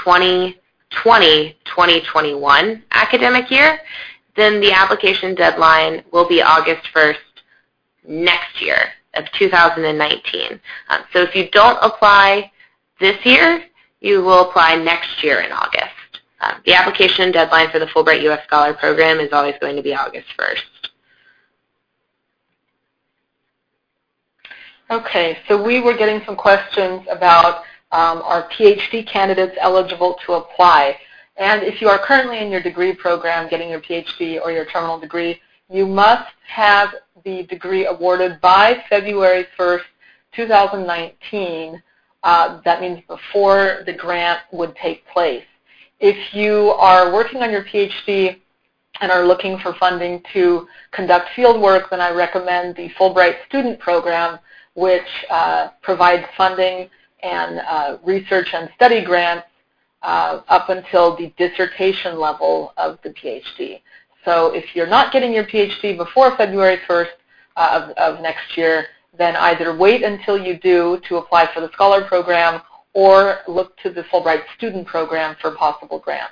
2020-2021 academic year, then the application deadline will be August 1st next year of 2019. So if you don't apply this year, you will apply next year in August. The application deadline for the Fulbright U.S. Scholar Program is always going to be August 1st. Okay, so we were getting some questions about are PhD candidates eligible to apply? And if you are currently in your degree program getting your PhD or your terminal degree, you must have the degree awarded by February 1st, 2019. That means before the grant would take place. If you are working on your PhD and are looking for funding to conduct field work, then I recommend the Fulbright Student Program, which provides funding and research and study grants up until the dissertation level of the PhD. So if you're not getting your PhD before February 1st of next year, then either wait until you do to apply for the Scholar Program or look to the Fulbright Student Program for possible grants.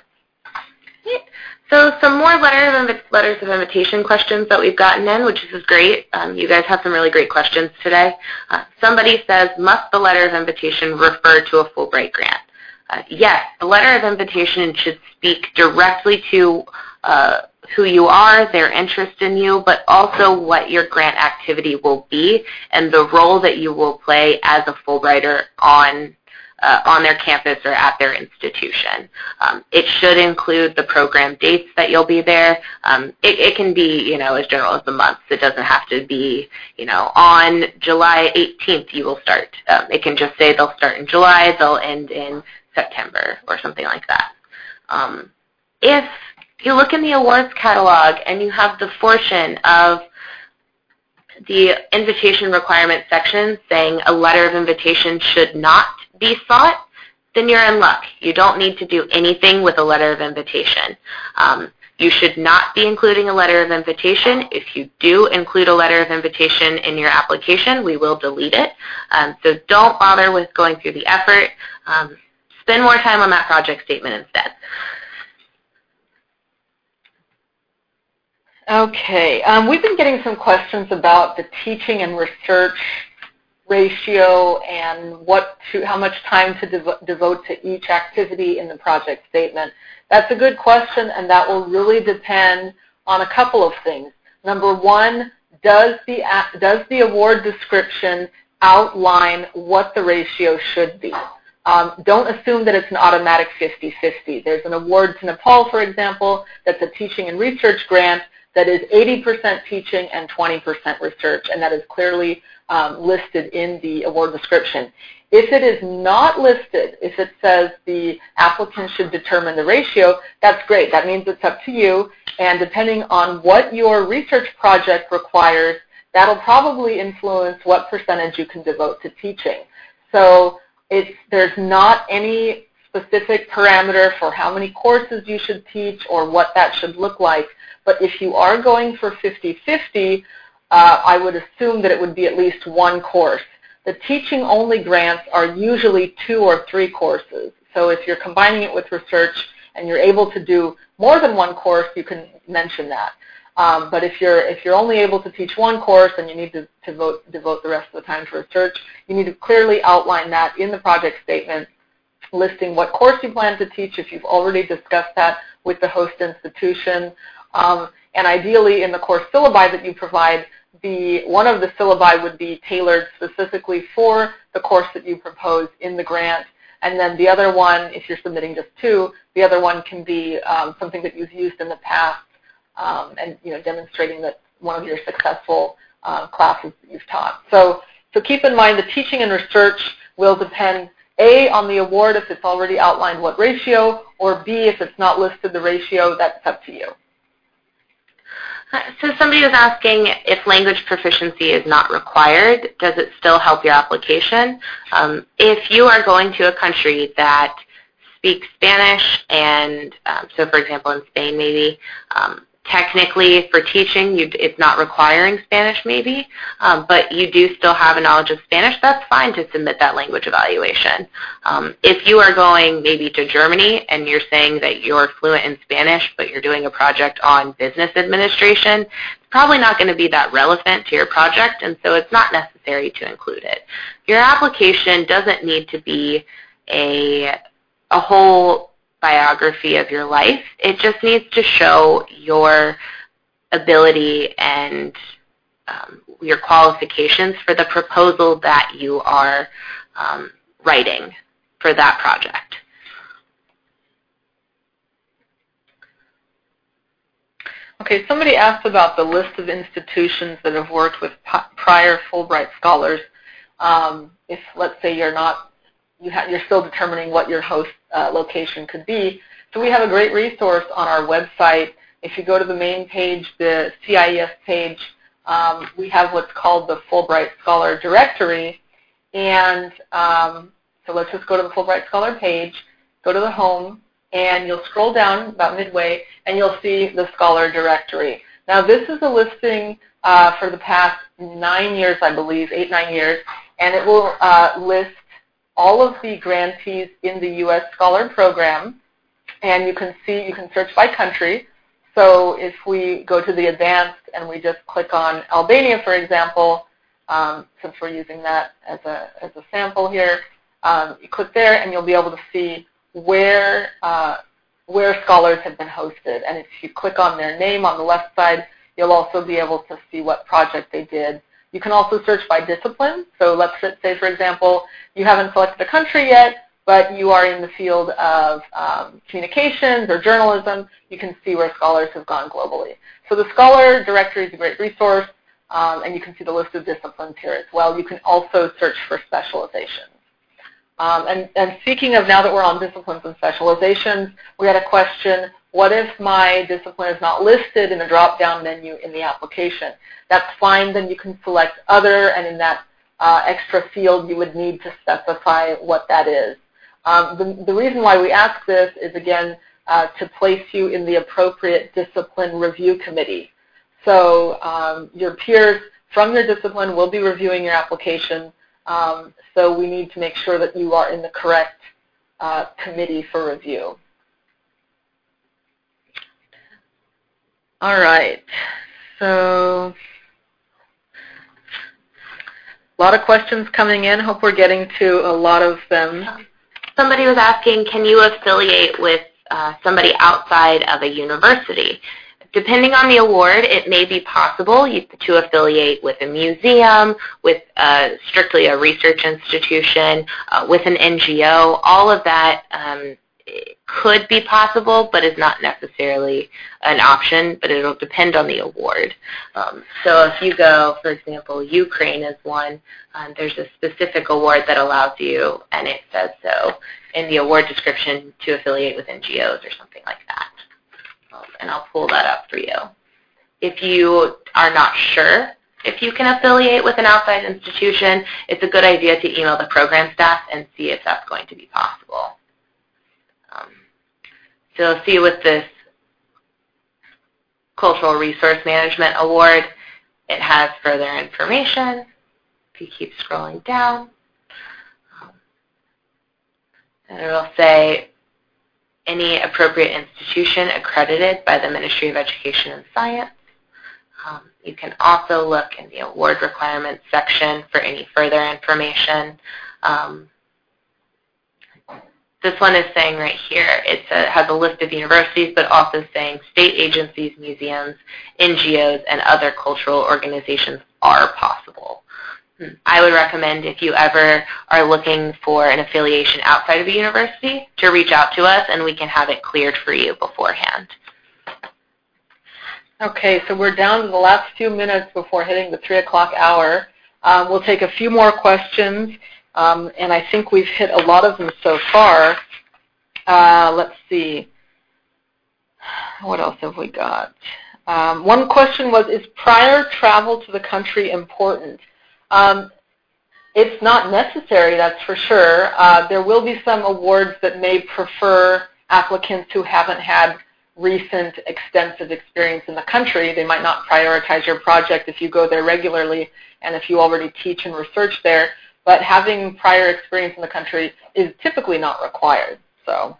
So some more letters of invitation questions that we've gotten in, which is great. You guys have some really great questions today. Somebody says, must the letter of invitation refer to a Fulbright grant? Yes, the letter of invitation should speak directly to who you are, their interest in you, but also what your grant activity will be and the role that you will play as a Fulbrighter on their campus or at their institution. It should include the program dates that you'll be there. It can be, as general as the months. It doesn't have to be, on July 18th you will start. It can just say they'll start in July, they'll end in September or something like that. If you look in the awards catalog and you have the portion of the invitation requirement section saying a letter of invitation should not be sought, then you're in luck. You don't need to do anything with a letter of invitation. You should not be including a letter of invitation. If you do include a letter of invitation in your application, we will delete it. So don't bother with going through the effort. Spend more time on that project statement instead. Okay, we've been getting some questions about the teaching and research ratio and how much time to devote to each activity in the project statement. That's a good question, and that will really depend on a couple of things. Number one, does the award description outline what the ratio should be? Don't assume that it's an automatic 50-50. There's an award to Nepal, for example, that's a teaching and research grant that is 80% teaching and 20% research, and that is clearly listed in the award description. If it is not listed, if it says the applicant should determine the ratio, that's great. That means it's up to you, and depending on what your research project requires, that'll probably influence what percentage you can devote to teaching. So there's not any specific parameter for how many courses you should teach or what that should look like, but if you are going for 50-50, I would assume that it would be at least one course. The teaching-only grants are usually 2 or 3 courses. So if you're combining it with research and you're able to do more than one course, you can mention that. But if you're only able to teach one course and you need to devote the rest of the time to research, you need to clearly outline that in the project statement, listing what course you plan to teach if you've already discussed that with the host institution. And ideally, in the course syllabi that you provide, one of the syllabi would be tailored specifically for the course that you propose in the grant. And then the other one, if you're submitting just 2, the other one can be something that you've used in the past and demonstrating that one of your successful classes that you've taught. So keep in mind the teaching and research will depend, A, on the award if it's already outlined what ratio, or B, if it's not listed the ratio, that's up to you. So somebody was asking if language proficiency is not required, does it still help your application? If you are going to a country that speaks Spanish, and so for example in Spain maybe, technically for teaching it's not requiring Spanish maybe, but you do still have a knowledge of Spanish, that's fine to submit that language evaluation. If you are going maybe to Germany and you're saying that you're fluent in Spanish but you're doing a project on business administration, it's probably not going to be that relevant to your project, and so it's not necessary to include it. Your application doesn't need to be a whole biography of your life. It just needs to show your ability and your qualifications for the proposal that you are writing for that project. Okay, somebody asked about the list of institutions that have worked with prior Fulbright scholars. If, let's say, you're still determining what your host location could be. So we have a great resource on our website. If you go to the main page, the CIES page, we have what's called the Fulbright Scholar Directory. And so let's just go to the Fulbright Scholar page, go to the home, and you'll scroll down about midway, and you'll see the Scholar Directory. Now this is a listing for the past 9 years, I believe, 8-9 years, and it will list all of the grantees in the U.S. Scholar Program, and you can search by country. So if we go to the advanced and we just click on Albania, for example, since we're using that as a sample here, you click there and you'll be able to see where scholars have been hosted. And if you click on their name on the left side, you'll also be able to see what project they did. You can also search by discipline. So let's say, for example, you haven't selected a country yet, but you are in the field of communications or journalism. You can see where scholars have gone globally. So the Scholar Directory is a great resource, and you can see the list of disciplines here as well. You can also search for specializations. And speaking of, now that we're on disciplines and specializations, we had a question, what if my discipline is not listed in the drop-down menu in the application? That's fine, then you can select other, and in that extra field you would need to specify what that is. The reason why we ask this is, again, to place you in the appropriate discipline review committee. So your peers from your discipline will be reviewing your application, so we need to make sure that you are in the correct committee for review. All right, so a lot of questions coming in. Hope we're getting to a lot of them. Somebody was asking, can you affiliate with somebody outside of a university? Depending on the award, it may be possible to affiliate with a museum, with strictly a research institution, with an NGO. All of that could be possible, but is not necessarily an option, but it'll depend on the award. So if you go, for example, Ukraine is one, there's a specific award that allows you, and it says so in the award description, to affiliate with NGOs or something like that. And I'll pull that up for you. If you are not sure if you can affiliate with an outside institution, it's a good idea to email the program staff and see if that's going to be possible. So you'll see with this Cultural Resource Management Award, it has further information. If you keep scrolling down, and it will say any appropriate institution accredited by the Ministry of Education and Science. You can also look in the award requirements section for any further information. This one is saying right here, it has a list of universities, but also saying state agencies, museums, NGOs, and other cultural organizations are possible. I would recommend, if you ever are looking for an affiliation outside of a university, to reach out to us and we can have it cleared for you beforehand. Okay, so we're down to the last few minutes before hitting the 3 o'clock hour. We'll take a few more questions, and I think we've hit a lot of them so far. Let's see. What else have we got? One question was, is prior travel to the country important? It's not necessary, that's for sure. There will be some awards that may prefer applicants who haven't had recent extensive experience in the country. They might not prioritize your project if you go there regularly and if you already teach and research there, but having prior experience in the country is typically not required. So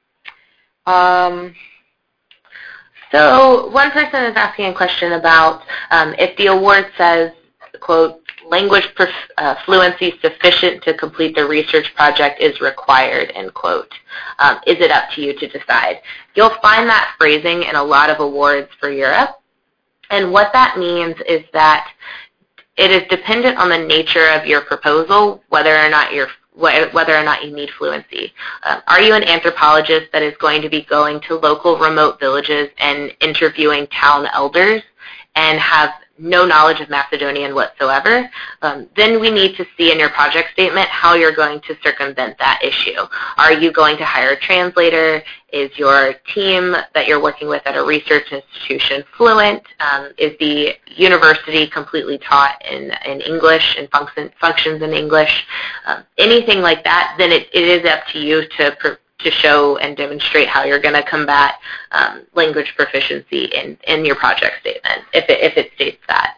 one person is asking a question about if the award says, quote, language fluency sufficient to complete the research project is required, end quote. Is it up to you to decide? You'll find that phrasing in a lot of awards for Europe, and what that means is that it is dependent on the nature of your proposal whether or not you need fluency. Are you an anthropologist that is going to be going to local remote villages and interviewing town elders and have no knowledge of Macedonian whatsoever, then we need to see in your project statement how you're going to circumvent that issue. Are you going to hire a translator? Is your team that you're working with at a research institution fluent? Is the university completely taught in English and functions in English? Anything like that, then it is up to you to show and demonstrate how you're going to combat language proficiency in your project statement, if it states that.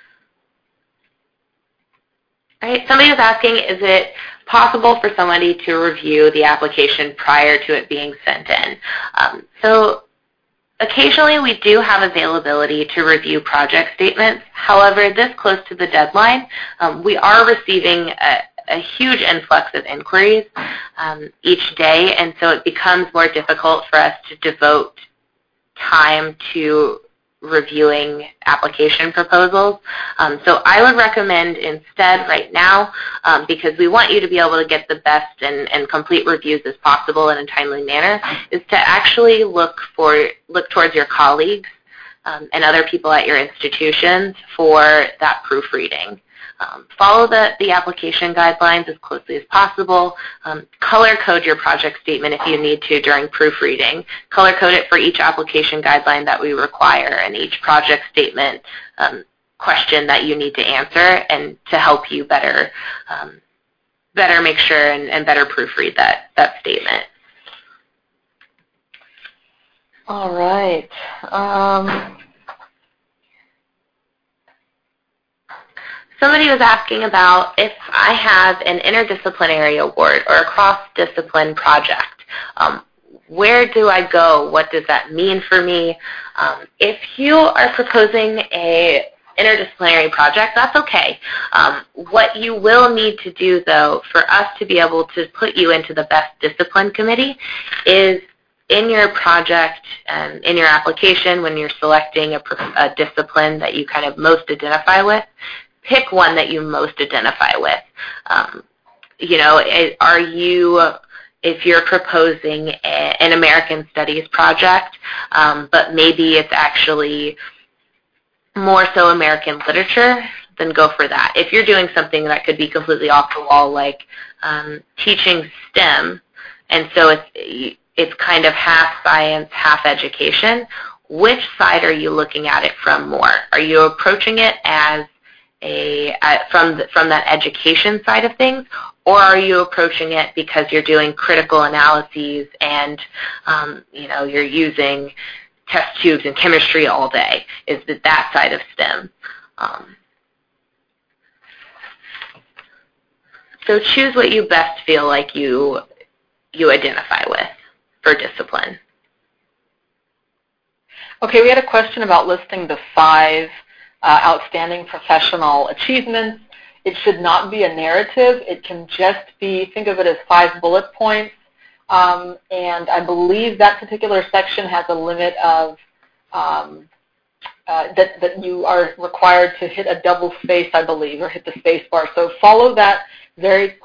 All right, somebody was asking, is it possible for somebody to review the application prior to it being sent in? So occasionally we do have availability to review project statements. However, this close to the deadline, we are receiving a huge influx of inquiries each day, and so it becomes more difficult for us to devote time to reviewing application proposals. So I would recommend instead right now, because we want you to be able to get the best and complete reviews as possible in a timely manner, is to actually look towards your colleagues and other people at your institutions for that proofreading. Follow the application guidelines as closely as possible. Color code your project statement if you need to during proofreading. Color code it for each application guideline that we require and each project statement question that you need to answer, and to help you better better make sure and better proofread that statement. All right. Somebody was asking about if I have an interdisciplinary award or a cross-discipline project. Where do I go? What does that mean for me? If you are proposing a interdisciplinary project, that's okay. What you will need to do, though, for us to be able to put you into the best discipline committee is in your project and in your application when you're selecting a discipline that you kind of most identify with, pick one that you most identify with. If you're proposing an American Studies project, but maybe it's actually more so American literature, then go for that. If you're doing something that could be completely off the wall, like teaching STEM, and so it's kind of half science, half education, which side are you looking at it from more? Are you approaching it as from that education side of things, or are you approaching it because you're doing critical analyses and you're using test tubes and chemistry all day? Is that side of STEM? So choose what you best feel like you identify with for discipline. Okay, we had a question about listing the 5 outstanding professional achievements. It should not be a narrative. It can just be, think of it as 5 bullet points. And I believe that particular section has a limit of that you are required to hit a double space, I believe, or hit the space bar. So follow that very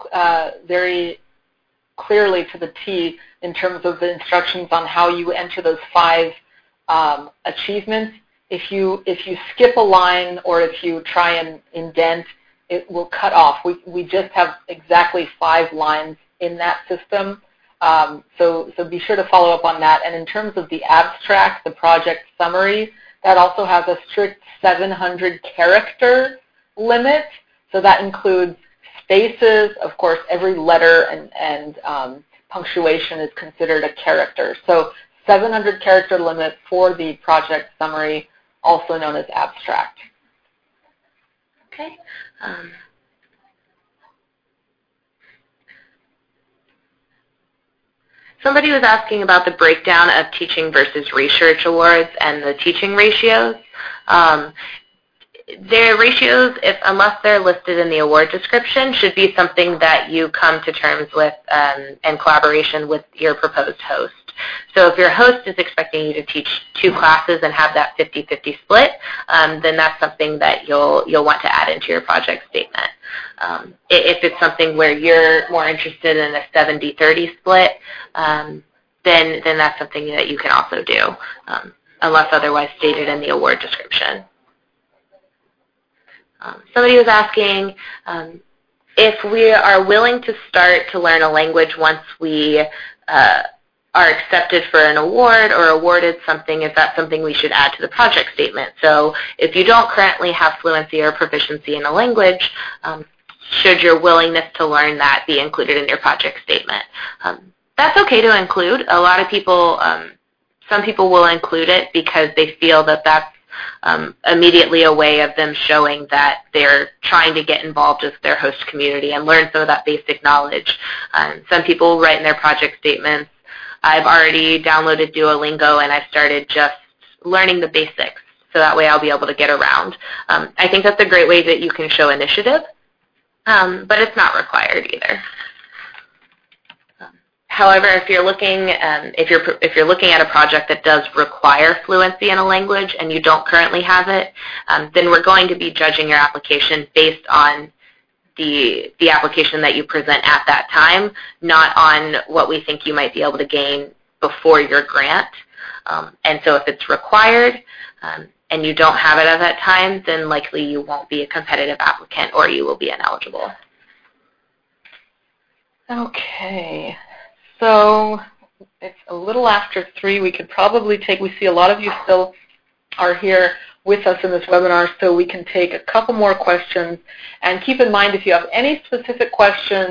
clearly to the T in terms of the instructions on how you enter those 5 achievements. If you skip a line or if you try and indent, it will cut off. We just have exactly 5 lines in that system. So be sure to follow up on that. And in terms of the abstract, the project summary, that also has a strict 700-character limit. So that includes spaces. Of course, every letter and punctuation is considered a character. So 700-character limit for the project summary, also known as abstract. Okay. Somebody was asking about the breakdown of teaching versus research awards and the teaching ratios. Their ratios, unless they're listed in the award description, should be something that you come to terms with in collaboration with your proposed host. So if your host is expecting you to teach 2 classes and have that 50-50 split, then that's something that you'll want to add into your project statement. If it's something where you're more interested in a 70-30 split, then that's something that you can also do, unless otherwise stated in the award description. Somebody was asking if we are willing to start to learn a language once we are accepted for an award or awarded something, is that something we should add to the project statement? So if you don't currently have fluency or proficiency in a language, should your willingness to learn that be included in your project statement? That's okay to include. A lot of people, some people will include it because they feel that that's immediately a way of them showing that they're trying to get involved with their host community and learn some of that basic knowledge. Some people write in their project statements, I've already downloaded Duolingo and I've started just learning the basics, so that way I'll be able to get around. I think that's a great way that you can show initiative, but it's not required either. However, if you're looking at a project that does require fluency in a language and you don't currently have it, then we're going to be judging your application based on the application that you present at that time, not on what we think you might be able to gain before your grant. And so if it's required and you don't have it at that time, then likely you won't be a competitive applicant or you will be ineligible. Okay. So it's a little after 3. We could probably we see a lot of you still are here with us in this webinar, so we can take a couple more questions. And keep in mind, if you have any specific questions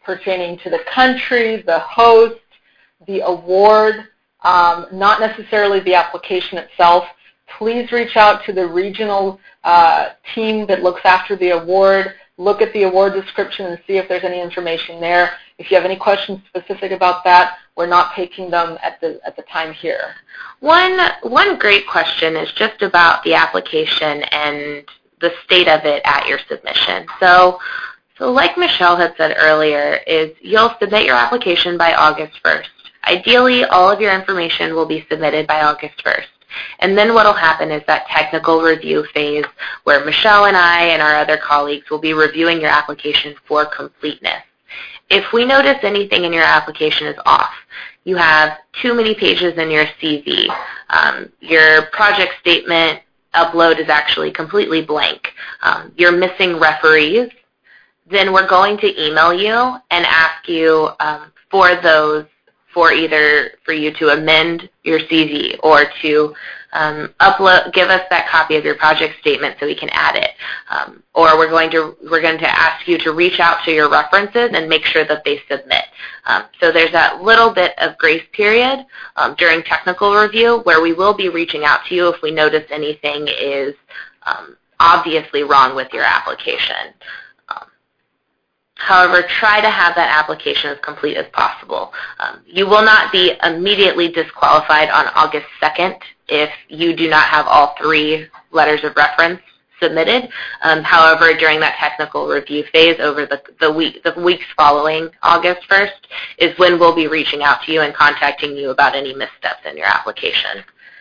pertaining to the country, the host, the award, not necessarily the application itself, please reach out to the regional team that looks after the award. Look at the award description and see if there's any information there. If you have any questions specific about that, we're not taking them at the time here. One great question is just about the application and the state of it at your submission. So like Michelle had said earlier, is you'll submit your application by August 1st. Ideally, all of your information will be submitted by August 1st. And then what will happen is that technical review phase where Michelle and I and our other colleagues will be reviewing your application for completeness. If we notice anything in your application is off, you have too many pages in your CV, your project statement upload is actually completely blank, you're missing referees, then we're going to email you and ask you for you to amend your CV or to give us that copy of your project statement so we can add it. Or we're going to ask you to reach out to your references and make sure that they submit. So there's that little bit of grace period during technical review where we will be reaching out to you if we notice anything is obviously wrong with your application. However, try to have that application as complete as possible. You will not be immediately disqualified on August 2nd if you do not have all 3 letters of reference submitted. However, during that technical review phase over the weeks following August 1st is when we'll be reaching out to you and contacting you about any missteps in your application.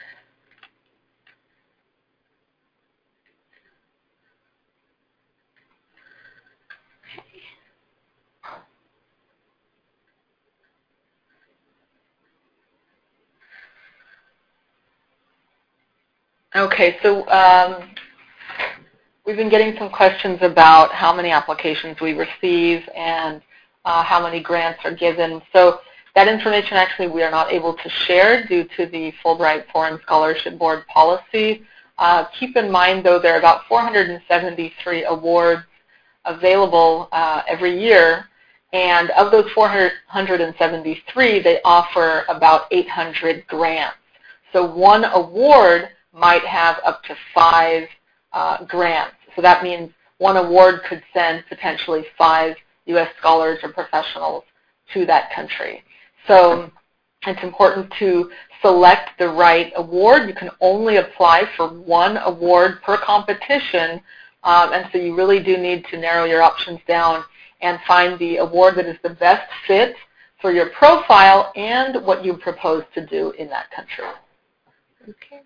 Okay, so we've been getting some questions about how many applications we receive and how many grants are given. So that information actually we are not able to share due to the Fulbright Foreign Scholarship Board policy. Keep in mind, though, there are about 473 awards available every year, and of those 473, they offer about 800 grants. So one award might have up to 5 grants. So that means one award could send potentially 5 U.S. scholars or professionals to that country. So it's important to select the right award. You can only apply for 1 award per competition, and so you really do need to narrow your options down and find the award that is the best fit for your profile and what you propose to do in that country. Okay.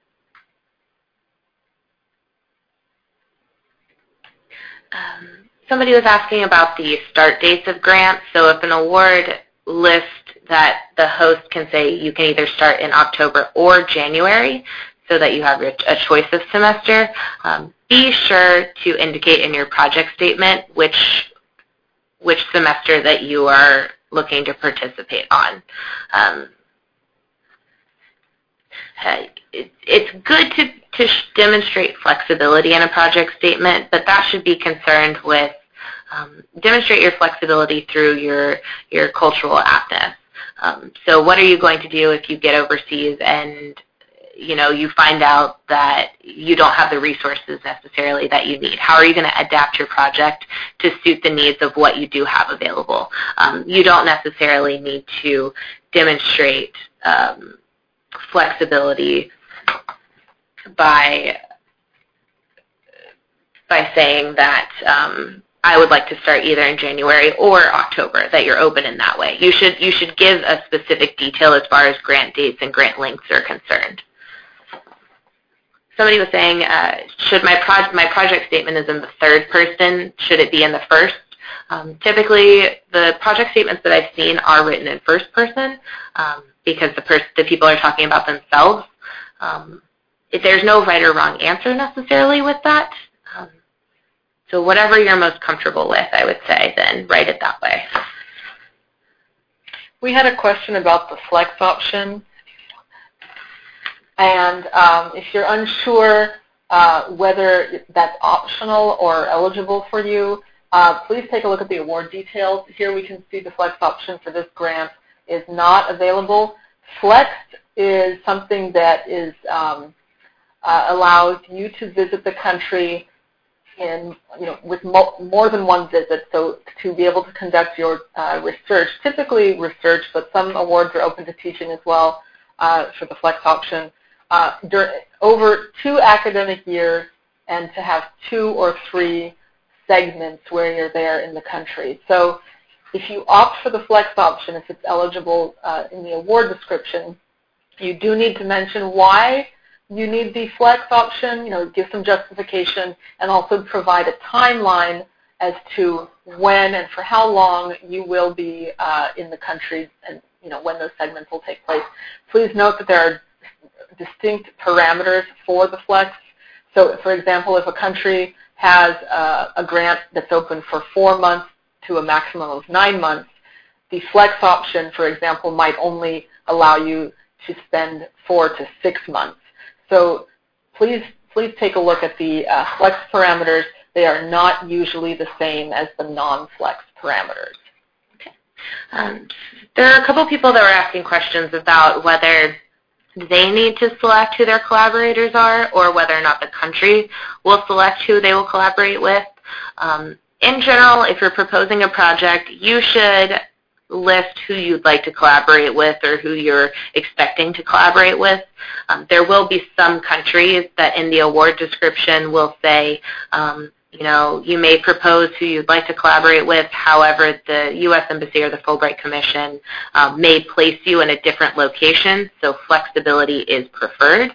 Somebody was asking about the start dates of grants. So if an award lists that the host can say you can either start in October or January so that you have a choice of semester, be sure to indicate in your project statement which semester that you are looking to participate on. It's good to demonstrate flexibility in a project statement, but that should be concerned with demonstrate your flexibility through your cultural aptness. So what are you going to do if you get overseas and you find out that you don't have the resources necessarily that you need? How are you going to adapt your project to suit the needs of what you do have available? You don't necessarily need to demonstrate flexibility by saying that I would like to start either in January or October, that you're open in that way. You should give a specific detail as far as grant dates and grant lengths are concerned. Somebody was saying, should my project statement is in the 3rd person, should it be in the 1st? Typically, the project statements that I've seen are written in 1st person because the people are talking about themselves. There's no right or wrong answer necessarily with that. So whatever you're most comfortable with, I would say, then write it that way. We had a question about the flex option. And if you're unsure whether that's optional or eligible for you, Please take a look at the award details. Here we can see the flex option for this grant is not available. Flex is something that is allows you to visit the country in, with more than one visit, so to be able to conduct your research, typically research, but some awards are open to teaching as well for the flex option, over 2 academic years, and to have 2 or 3 segments where you're there in the country. So if you opt for the flex option, if it's eligible in the award description, you do need to mention why you need the flex option, give some justification, and also provide a timeline as to when and for how long you will be in the country and when those segments will take place. Please note that there are distinct parameters for the flex. So, for example, if a country has a grant that's open for 4 months to a maximum of 9 months, the flex option, for example, might only allow you to spend 4 to 6 months. So please take a look at the flex parameters. They are not usually the same as the non-flex parameters. Okay. There are a couple people that were asking questions about whether they need to select who their collaborators are or whether or not the country will select who they will collaborate with. In general, if you're proposing a project, you should list who you'd like to collaborate with or who you're expecting to collaborate with. There will be some countries that in the award description will say, you may propose who you'd like to collaborate with. However, the U.S. Embassy or the Fulbright Commission may place you in a different location, so flexibility is preferred.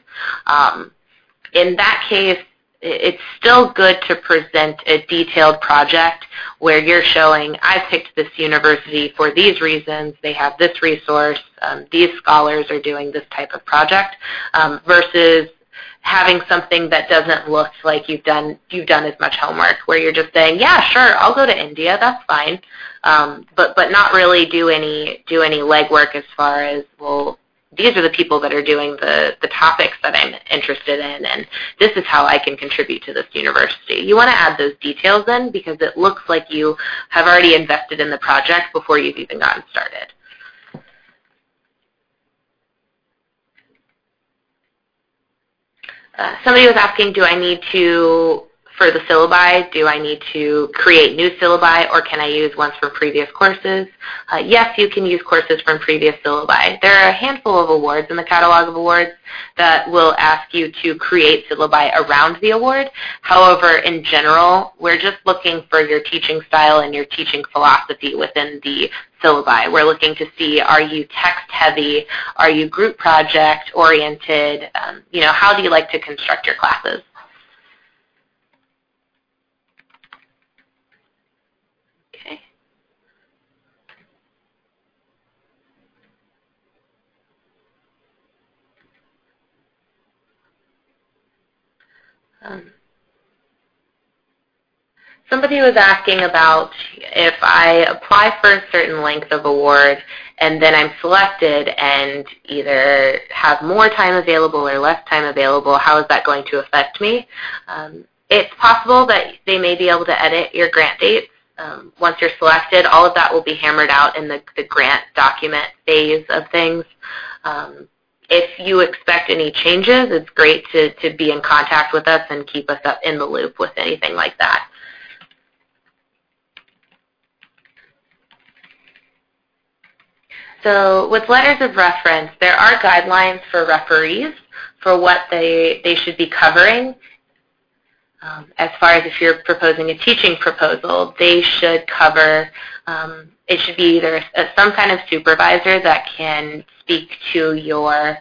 In that case, it's still good to present a detailed project where you're showing, I picked this university for these reasons, they have this resource, these scholars are doing this type of project, versus having something that doesn't look like you've done as much homework, where you're just saying, yeah, sure, I'll go to India, that's fine, but not really do any legwork as far as, well, these are the people that are doing the topics that I'm interested in, and this is how I can contribute to this university. You want to add those details in because it looks like you have already invested in the project before you've even gotten started. Somebody was asking, for the syllabi, do I need to create new syllabi or can I use ones from previous courses? Yes, you can use courses from previous syllabi. There are a handful of awards in the catalog of awards that will ask you to create syllabi around the award. However, in general, we're just looking for your teaching style and your teaching philosophy within the syllabi. We're looking to see, are you text-heavy? Are you group project-oriented? How do you like to construct your classes? Somebody was asking about if I apply for a certain length of award and then I'm selected and either have more time available or less time available, how is that going to affect me? It's possible that they may be able to edit your grant dates. Once you're selected, all of that will be hammered out in the grant document phase of things. If you expect any changes, it's great to be in contact with us and keep us up in the loop with anything like that. So with letters of reference, there are guidelines for referees for what they should be covering. As far as if you're proposing a teaching proposal, they should cover, it should be either some kind of supervisor that can speak to your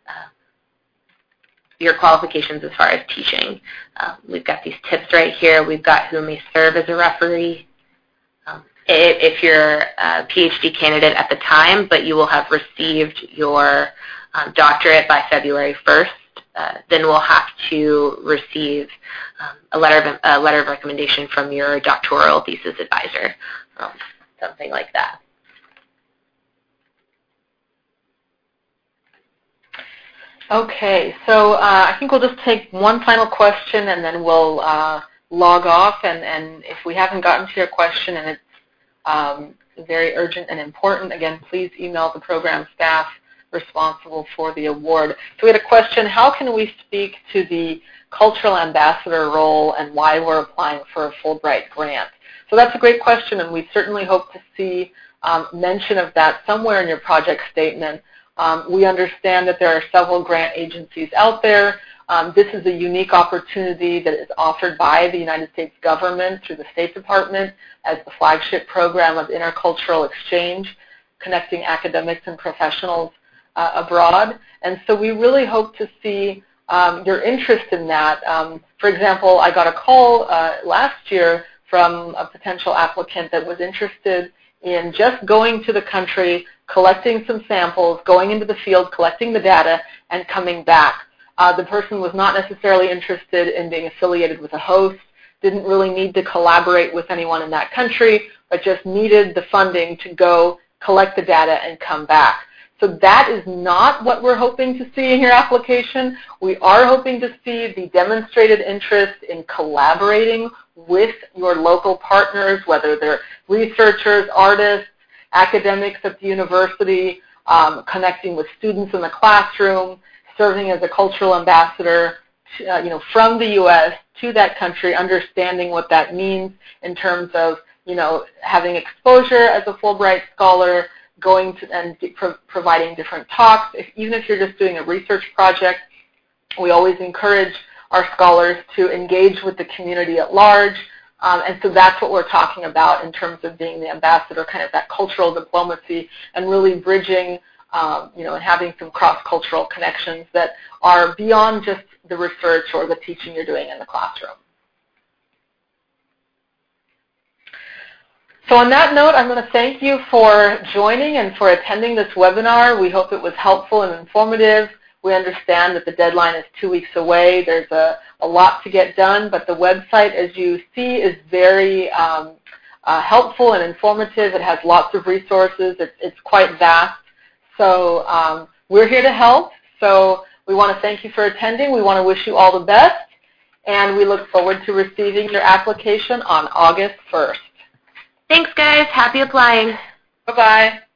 qualifications as far as teaching. We've got these tips right here. We've got who may serve as a referee. If you're a PhD candidate at the time, but you will have received your doctorate by February 1st, then we'll have to receive a letter of recommendation from your doctoral thesis advisor, something like that. Okay, so I think we'll just take one final question and then we'll log off, and if we haven't gotten to your question and it's very urgent and important, again, please email the program staff responsible for the award. So we had a question, how can we speak to the cultural ambassador role and why we're applying for a Fulbright grant? So that's a great question, and we certainly hope to see mention of that somewhere in your project statement. We understand that there are several grant agencies out there. This is a unique opportunity that is offered by the United States government through the State Department as the flagship program of intercultural exchange, connecting academics and professionals abroad. And so we really hope to see your interest in that. For example, I got a call last year from a potential applicant that was interested in just going to the country, collecting some samples, going into the field, collecting the data, and coming back. The person was not necessarily interested in being affiliated with a host, didn't really need to collaborate with anyone in that country, but just needed the funding to go collect the data and come back. So that is not what we're hoping to see in your application. We are hoping to see the demonstrated interest in collaborating with your local partners, whether they're researchers, artists, academics at the university, connecting with students in the classroom, serving as a cultural ambassador from the U.S. to that country, understanding what that means in terms of having exposure as a Fulbright scholar, going to and providing different talks. Even if you're just doing a research project, we always encourage our scholars to engage with the community at large. And so that's what we're talking about in terms of being the ambassador, kind of that cultural diplomacy and really bridging, and having some cross-cultural connections that are beyond just the research or the teaching you're doing in the classroom. So on that note, I'm going to thank you for joining and for attending this webinar. We hope it was helpful and informative. We understand that the deadline is 2 weeks away. There's a lot to get done, but the website, as you see, is very helpful and informative. It has lots of resources. It's quite vast. So we're here to help. So we want to thank you for attending. We want to wish you all the best, and we look forward to receiving your application on August 1st. Thanks, guys. Happy applying. Bye-bye.